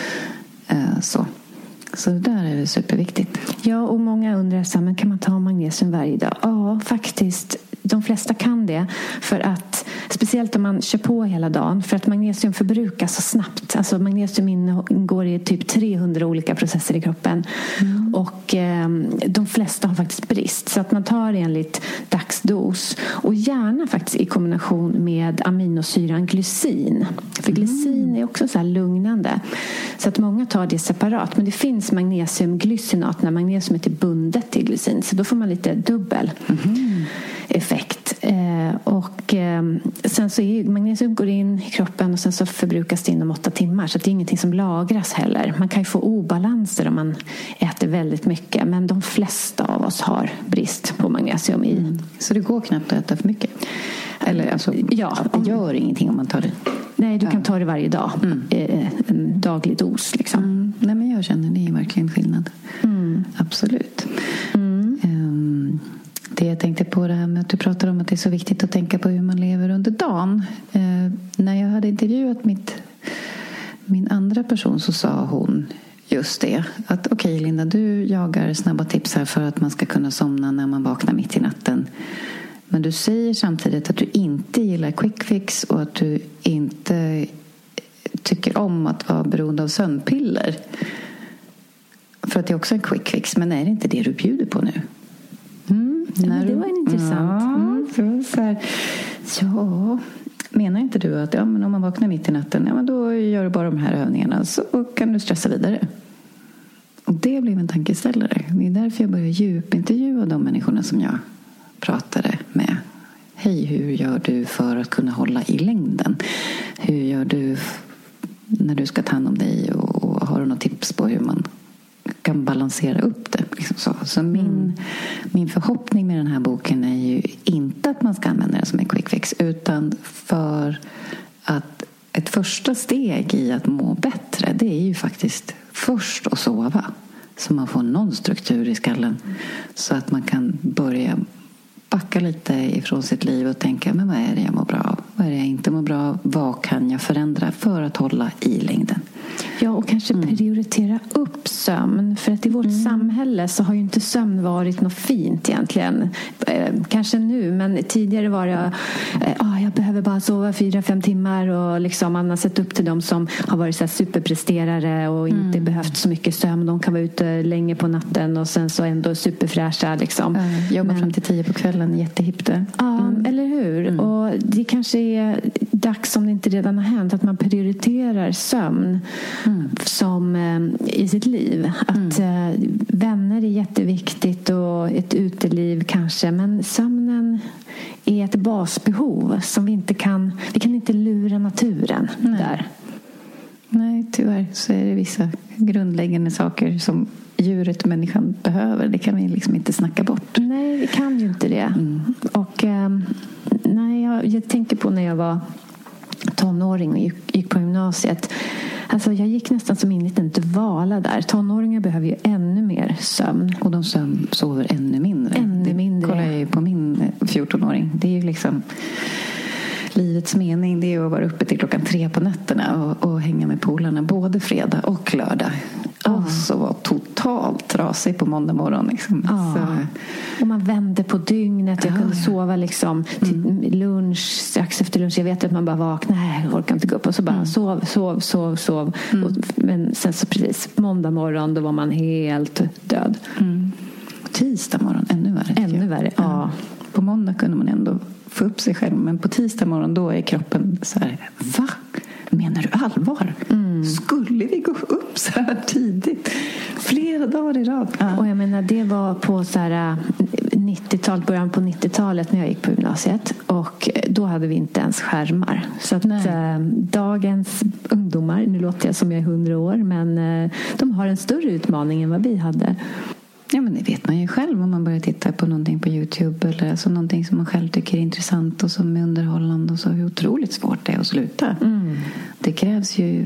Så det där är superviktigt. Ja, och många undrar så här, men kan man ta magnesium varje dag? Ja, faktiskt. De flesta kan det, för att speciellt om man kör på hela dagen, för att magnesium förbrukas så snabbt. Alltså magnesium ingår i typ 300 olika processer i kroppen. Och de flesta har faktiskt brist, så att man tar enligt dagsdos, och gärna faktiskt i kombination med aminosyran glycin. För glycin är också så här lugnande, så att många tar det separat. Men det finns magnesiumglycinat när magnesiumet är bundet till glycin, så då får man lite dubbel effekt. Och sen så är magnesium går in i kroppen och sen så förbrukas det inom 8 timmar, så det är ingenting som lagras heller. Man kan ju få obalanser om man äter väldigt mycket, men de flesta av oss har brist på magnesium i. Så det går knappt att äta för mycket? Eller alltså, det gör ingenting om man tar det? Nej, du kan ta det varje dag. En daglig dos liksom. Nej, men jag känner det är verkligen skillnad. Absolut. Det jag tänkte på, det här med att du pratar om att det är så viktigt att tänka på hur man lever under dagen. När jag hade intervjuat min andra person, så sa hon just det. Att okej, Linda, du jagar snabba tips här för att man ska kunna somna när man vaknar mitt i natten. Men du säger samtidigt att du inte gillar quick fix och att du inte tycker om att vara beroende av sömnpiller. För att det är också en quick fix. Men är det inte det du bjuder på nu? Det var intressant. Menar inte du att men om man vaknar mitt i natten, men då gör du bara de här övningarna, så kan du stressa vidare? Och det blev en tankeställare. Det är därför jag började djupintervjua de människorna som jag pratade med. Hej, hur gör du för att kunna hålla i längden? Hur gör du när du ska ta hand om dig? Och har du något tips på hur man kan balansera upp det? Liksom så min förhoppning med den här boken är ju inte att man ska använda den som en quick fix, utan för att ett första steg i att må bättre, det är ju faktiskt först att sova. Så man får någon struktur i skallen, så att man kan börja backa lite ifrån sitt liv och tänka, men vad är det jag mår bra av? Vad är det jag inte mår bra av? Vad kan jag förändra för att hålla i längden? Ja, och kanske prioritera upp sömn. För att i vårt samhälle så har ju inte sömn varit något fint egentligen. Kanske nu, men tidigare var det jag behöver bara sova 4-5 timmar. Och liksom, man har sett upp till dem som har varit så här superpresterare och inte behövt så mycket sömn. De kan vara ute länge på natten och sen så ändå superfräscha. Liksom. Jobbar fram till 10 på kvällen, jättehippt. Ja, eller hur? Och det kanske är dags, om det inte redan har hänt, att man prioriterar sömn som i sitt liv. Att vänner är jätteviktigt och ett uteliv kanske, men sömnen är ett basbehov som vi kan inte lura naturen där. Nej, tyvärr så är det vissa grundläggande saker som djuret och människan behöver. Det kan vi liksom inte snacka bort. Nej, vi kan ju inte det. Och jag tänker på när jag var tonåring och gick på gymnasiet. Alltså jag gick nästan som in i en dvala där. Tonåringar behöver ju ännu mer sömn. Och de sover ännu mindre. Kollar jag ju på min 14-åring. Det är ju liksom livets mening. Det är att vara uppe till 3:00 på nätterna och hänga med polarna både fredag och lördag. Och så var totalt trasig på måndag morgon. Liksom. Och man vände på dygnet. Jag kunde sova liksom till lunch, strax efter lunch. Jag vet att man bara vaknade. Nej, jag orkar inte gå upp. Och så bara sov. Men sen så precis måndag morgon, då var man helt död. Tisdag morgon, ännu värre. Ja. På måndag kunde man ändå få upp sig själv. Men på tisdag morgon, då är kroppen så här: va? Menar du allvar? Skulle vi gå upp så här tidigt? Flera dagar i rad. Och jag menar, det var på så här 90-talet, början på 90-talet när jag gick på gymnasiet. Och då hade vi inte ens skärmar. Så att dagens ungdomar, nu låter jag som jag är 100 år, men de har en större utmaning än vad vi hade. Ja, men det vet man ju själv om man börjar titta på någonting på YouTube eller alltså någonting som man själv tycker är intressant och som är underhållande, och så hur otroligt svårt det är att sluta. Det krävs ju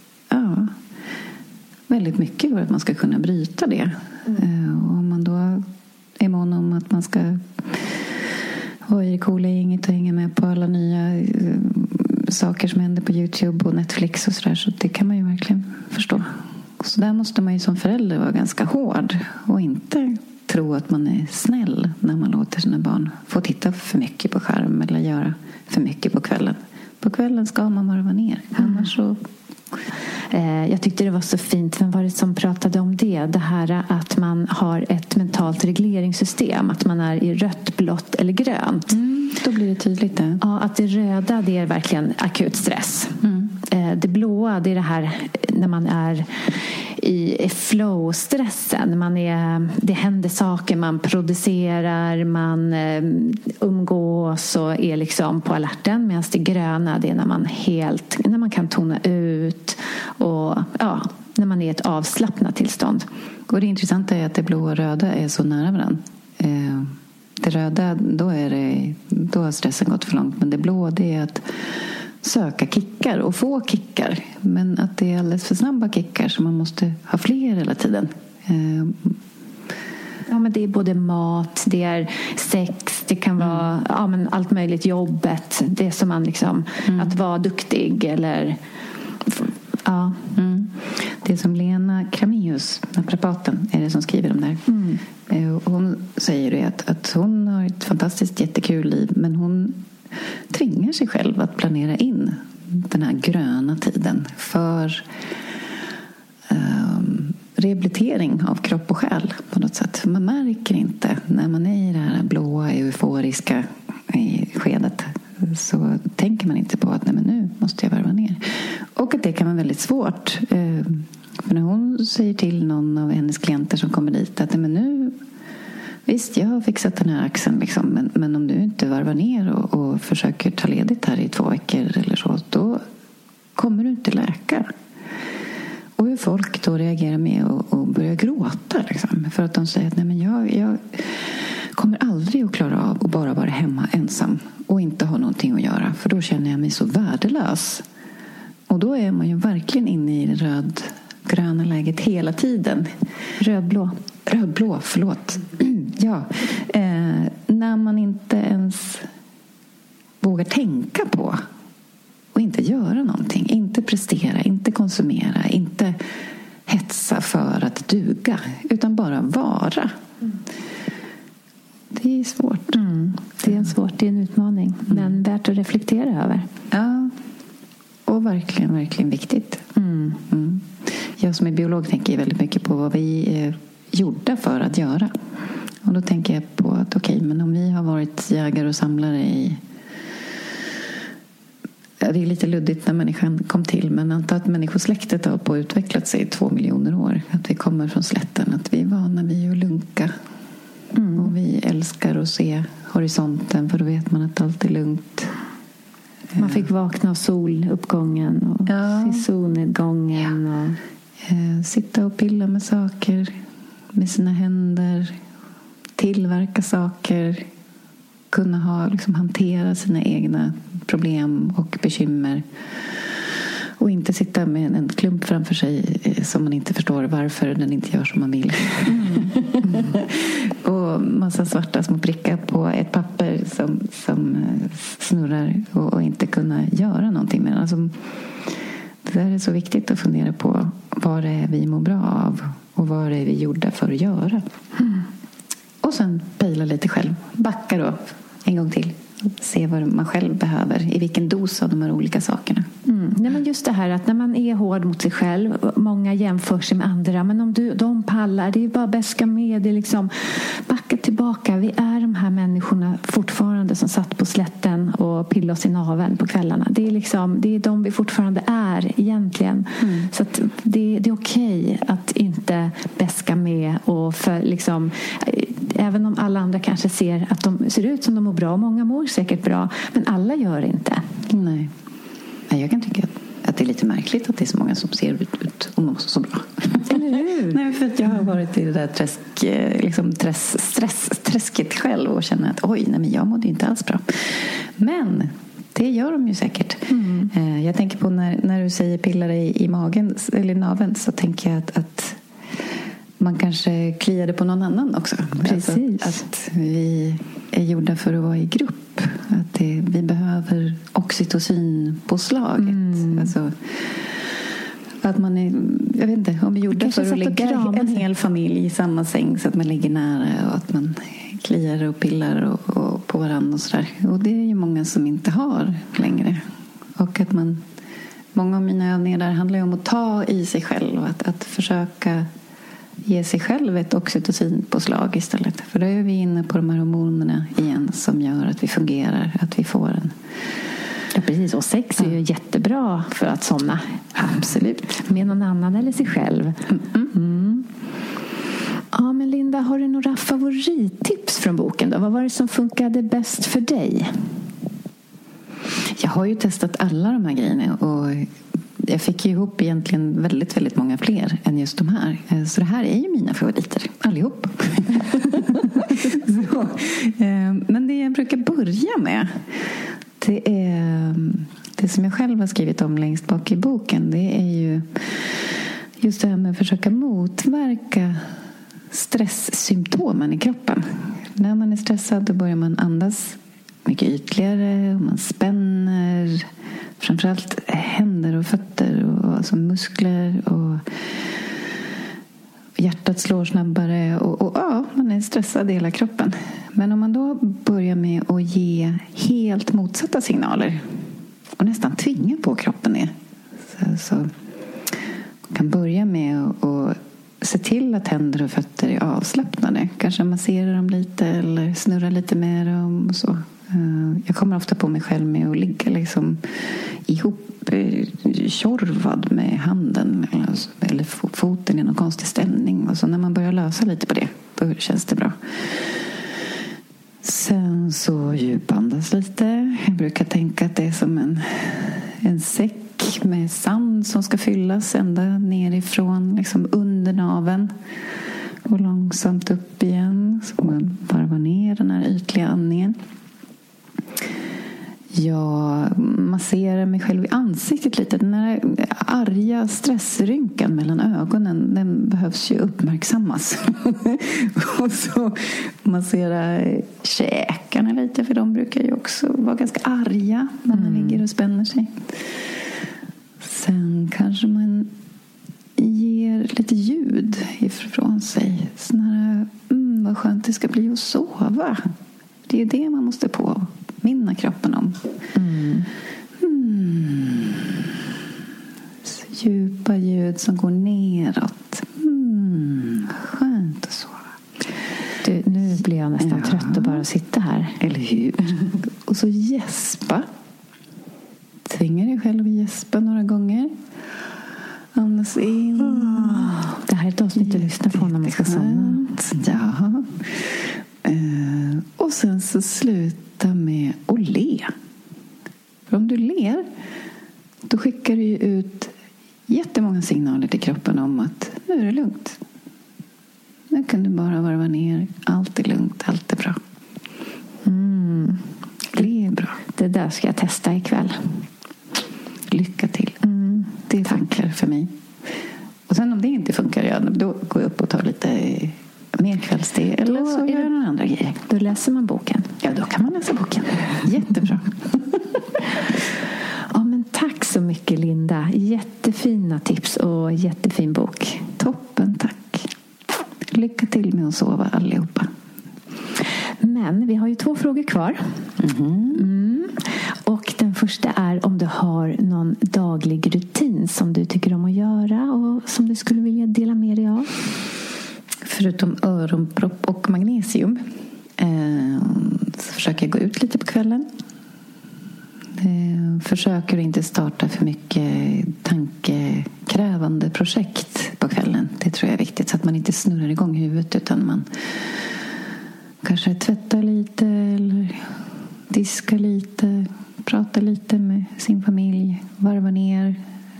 väldigt mycket för att man ska kunna bryta det. Och om man då är mån om att man ska vara i det coola gänget och hänga med på alla nya saker som händer på YouTube och Netflix och sådär, så det kan man ju verkligen förstå. Så där måste man ju som förälder vara ganska hård och inte tro att man är snäll när man låter sina barn få titta för mycket på skärm eller göra för mycket på kvällen. På kvällen ska man varva ner. Annars så... Jag tyckte det var så fint. Vem var det som pratade om det? Det här att man har ett mentalt regleringssystem. Att man är i rött, blått eller grönt. Då blir det tydligt det. Ja, att det röda, det är verkligen akut stress. Det blåa, det är det här när man är i flow-stressen. Det händer saker, man producerar, man umgås och är liksom på alerten. Medan det gröna, det är när man kan tona ut och när man är i ett avslappnat tillstånd. Och det intressanta är att det blå och röda är så nära varandra. Det röda, då har stressen gått för långt. Men det blå, det är att söka kickar och få kickar. Men att det är alldeles för snabba kickar, så man måste ha fler hela tiden. Ja, men det är både mat, det är sex, det kan vara men allt möjligt, jobbet. Det är som man liksom, att vara duktig eller... Ja. Det är som Lena Kramius, naprapaten, är det som skriver om det här. Hon säger det att hon har ett fantastiskt jättekul liv, men hon tvingar sig själv att planera in den här gröna tiden för rehabilitering av kropp och själ på något sätt. Man märker inte när man är i det här blåa, euforiska skedet, så tänker man inte på att nej, men nu måste jag varva ner. Och att det kan vara väldigt svårt. För när hon säger till någon av hennes klienter som kommer dit att men nu, visst, jag har fixat den här axeln liksom, men om du inte varvar ner och försöker ta ledigt här i 2 veckor eller så, då kommer du inte läka. Och hur folk då reagerar med och börjar gråta liksom, för att de säger att nej, men jag kommer aldrig att klara av att bara vara hemma ensam och inte ha någonting att göra, för då känner jag mig så värdelös. Och då är man ju verkligen inne i det röd-gröna läget hela tiden. Rödblå, förlåt. Ja, när man inte ens vågar tänka på och inte göra någonting. Inte prestera, inte konsumera, inte hetsa för att duga, utan bara vara. Det är svårt. Det är en utmaning, men värt att reflektera över. Ja, och verkligen, verkligen viktigt. Jag som är biolog tänker väldigt mycket på vad vi är gjorda för att göra. Och då tänker jag på att men om vi har varit jägare och samlare i... Det är lite luddigt när människan kom till, men anta att människosläktet har på utvecklat sig i 2 miljoner år. Att vi kommer från slätten, att vi är vana vid att lunka. Och vi älskar att se horisonten, för då vet man att allt är lugnt. Man fick vakna av soluppgången och se solnedgången. Och... sitta och pilla med saker med sina händer. Tillverka saker. Kunna hantera sina egna problem och bekymmer. Och inte sitta med en klump framför sig som man inte förstår varför den inte gör som man vill. Och massa svarta små prickar på ett papper som snurrar och inte kunna göra någonting med. Alltså, det där är så viktigt att fundera på vad det är vi mår bra av och vad det är vi gjorda för att göra. Och sen pejla lite själv. Backa då en gång till. Se vad man själv behöver. I vilken dos av de här olika sakerna. Nej, men just det här att när man är hård mot sig själv. Många jämför sig med andra. Men om de pallar. Det är bara bäska med. Det är liksom backa tillbaka. Vi är de här människorna fortfarande som satt på slätten och pillade oss i naveln på kvällarna. Det är de vi fortfarande är egentligen. Så att det är okej att inte bäska med. Och för även om alla andra kanske ser att de ser ut som de mår bra. Många mår säkert bra. Men alla gör inte. Nej. Jag kan tycka att det är lite märkligt att det är så många som ser ut och mår så bra. Eller hur? Nej, för att jag har varit i det där stressträsket själv och känner att jag mådde inte alls bra. Men det gör de ju säkert. Jag tänker på när du säger pilla dig i magen eller naveln, så tänker jag att man kanske kliade på någon annan också. Precis. Alltså att vi är gjorda för att vara i grupp. Att vi behöver oxytocinpåslaget. Alltså, att man är, jag vet inte, om vi är gjorda för att ligga en hel familj i samma säng så att man ligger nära och att man kliar och pillar och på varandra och sådär. Och det är ju många som inte har längre. Och att många av mina övningar där handlar ju om att ta i sig själv. Att försöka ge sig själv ett oxytocinpåslag istället. För då är vi inne på de här hormonerna igen som gör att vi fungerar, att vi får en... Ja, precis. Och sex är ju jättebra för att somna. Absolut. Med någon annan eller sig själv. Ja, men Linda, har du några favorittips från boken då? Vad var det som funkade bäst för dig? Jag har ju testat alla de här grejerna och jag fick ju ihop egentligen väldigt, väldigt många fler än just de här. Så det här är ju mina favoriter, allihop. Men det jag brukar börja med, det är det som jag själv har skrivit om längst bak i boken. Det är ju just det här med att försöka motverka stresssymptomen i kroppen. När man är stressad då börjar man andas mycket ytligare och man spänner framförallt händer och fötter och alltså muskler och hjärtat slår snabbare och man är stressad i hela kroppen. Men om man då börjar med att ge helt motsatta signaler och nästan tvinga på kroppen det, så man kan börja med att se till att händer och fötter är avslappnade. Kanske massera dem lite eller snurra lite med dem och så. Jag kommer ofta på mig själv med att ligga liksom ihop tjorvad med handen eller foten i någon konstig ställning. Och så när man börjar lösa lite på det, då känns det bra. Sen så djupandas lite. Jag brukar tänka att det är som en säck med sand som ska fyllas ända nerifrån, liksom under naveln. Och långsamt upp igen. Så man varvar ner den här ytliga andningen. Jag masserar mig själv i ansiktet lite. Den här arga stressrynkan mellan ögonen, den behövs ju uppmärksammas. Och så massera käkarna lite, för de brukar ju också vara ganska arga när man ligger och spänner sig. Sen kanske man ger lite ljud ifrån sig. Sån här, vad skönt det ska bli att sova. Det är det man måste påminna kroppen om. Så djupa ljud som går neråt. Skönt att sova. Du, nu blir jag nästan trött att bara sitta här. Eller hur? Och så gäspa. Tvinga dig själv att gäspa några gånger. Andas in. Det här är ett avsnitt du lyssnar på när man ska somna. Ja. Och sen så sluta med att le. För om du ler, då skickar du ut jättemånga signaler till kroppen om att nu är det lugnt. Nu kan du bara varva ner. Allt är lugnt, allt är bra. Det är bra. Det där ska jag testa ikväll. Lycka till. Det funkar för mig. Och sen om det inte funkar, då går jag upp och tar lite mer kvällste. Eller så gör jag några andra grejer. Då läser man boken. Ja, då kan man läsa boken. Jättebra. Ja, men tack så mycket, Linda. Jättefina tips och jättefin bok. Toppen, tack. Lycka till med att sova allihopa. Men vi har ju 2 frågor kvar. Och den första är om du har någon daglig rutin som du tycker om att göra och som du skulle vilja dela med dig av. Förutom öronpropp och magnesium så försöker jag gå ut lite på kvällen. Försöker inte starta för mycket tankekrävande projekt på kvällen. Det tror jag är viktigt, så att man inte snurrar igång huvudet, utan man kanske tvättar lite eller diskar lite, pratar lite med sin familj, varvar ner,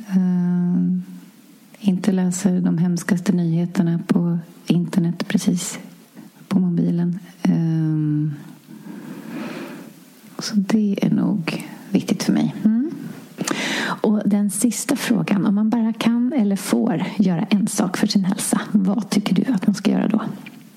inte läser de hemskaste nyheterna på internet precis på mobilen. Så det är nog viktigt för mig. Och den sista frågan, om man bara kan eller får göra en sak för sin hälsa, vad tycker du att man ska göra då?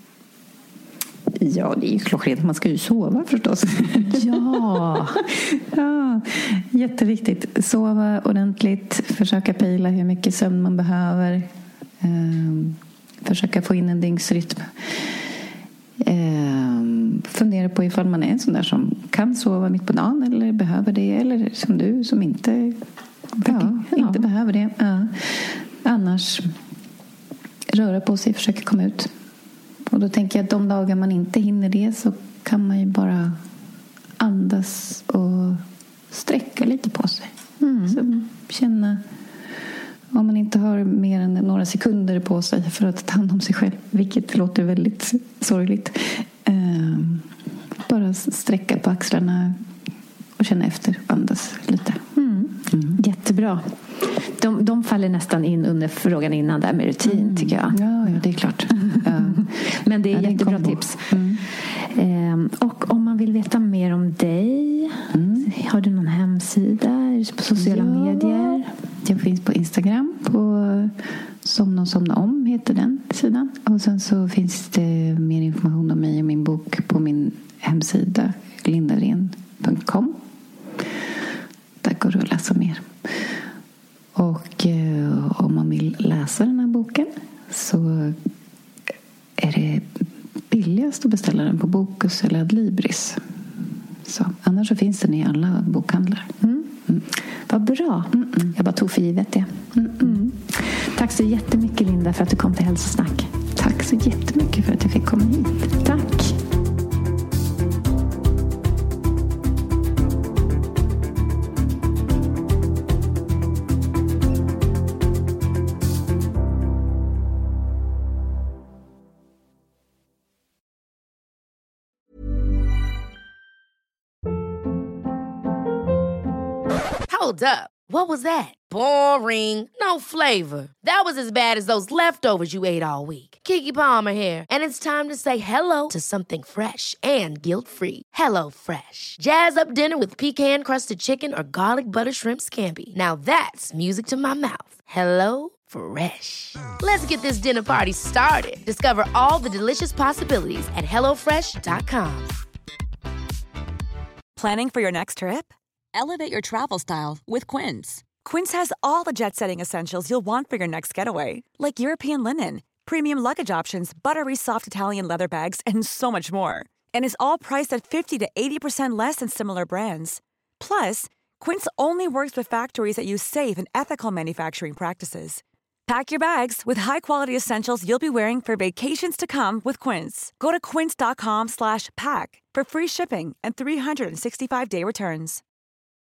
Ja, det är ju klockrent. Man ska ju sova förstås. Ja. Ja, jätteviktigt. Sova ordentligt. Försöka pejla hur mycket sömn man behöver. Försöka få in en dygnsrytm. Fundera på ifall man är en sån där som kan sova mitt på dagen eller behöver det. Eller som du som inte behöver det. Ja. Annars röra på sig, försöka komma ut. Och då tänker jag att de dagar man inte hinner det, så kan man ju bara andas och sträcka lite på sig. Så känna, om man inte har mer än några sekunder på sig för att ta hand om sig själv, vilket låter väldigt sorgligt. Bara sträcka på axlarna och känna efter, andas lite. Jättebra. De faller nästan in under frågan innan där med rutin, tycker jag. Ja, det är klart. Men det är jättebra tips. Och om man vill veta mer om dig, har du någon hemsida? Är du på sociala medier? Jag finns på Instagram på somna om heter den sidan. Och sen så finns det mer information om mig och min bok på min hemsida lindavren.com. Där går det att läsa mer. Och om man vill läsa den här boken så är det billigast att beställa den på Bokus eller Adlibris. Så, annars så finns den i alla bokhandlar. Vad bra. Jag bara tog för givet det. Tack så jättemycket, Linda, för att du kom till Hälsosnack. Tack så jättemycket för att jag fick komma hit. Tack. Hold up. What was that? Boring. No flavor. That was as bad as those leftovers you ate all week. Keke Palmer here, and it's time to say hello to something fresh and guilt-free. Hello Fresh. Jazz up dinner with pecan-crusted chicken or garlic butter shrimp scampi. Now that's music to my mouth. Hello Fresh. Let's get this dinner party started. Discover all the delicious possibilities at hellofresh.com. Planning for your next trip? Elevate your travel style with Quince. Quince has all the jet-setting essentials you'll want for your next getaway, like European linen, premium luggage options, buttery soft Italian leather bags, and so much more. And is all priced at 50 to 80% less than similar brands. Plus, Quince only works with factories that use safe and ethical manufacturing practices. Pack your bags with high-quality essentials you'll be wearing for vacations to come with Quince. Go to quince.com/pack for free shipping and 365-day returns.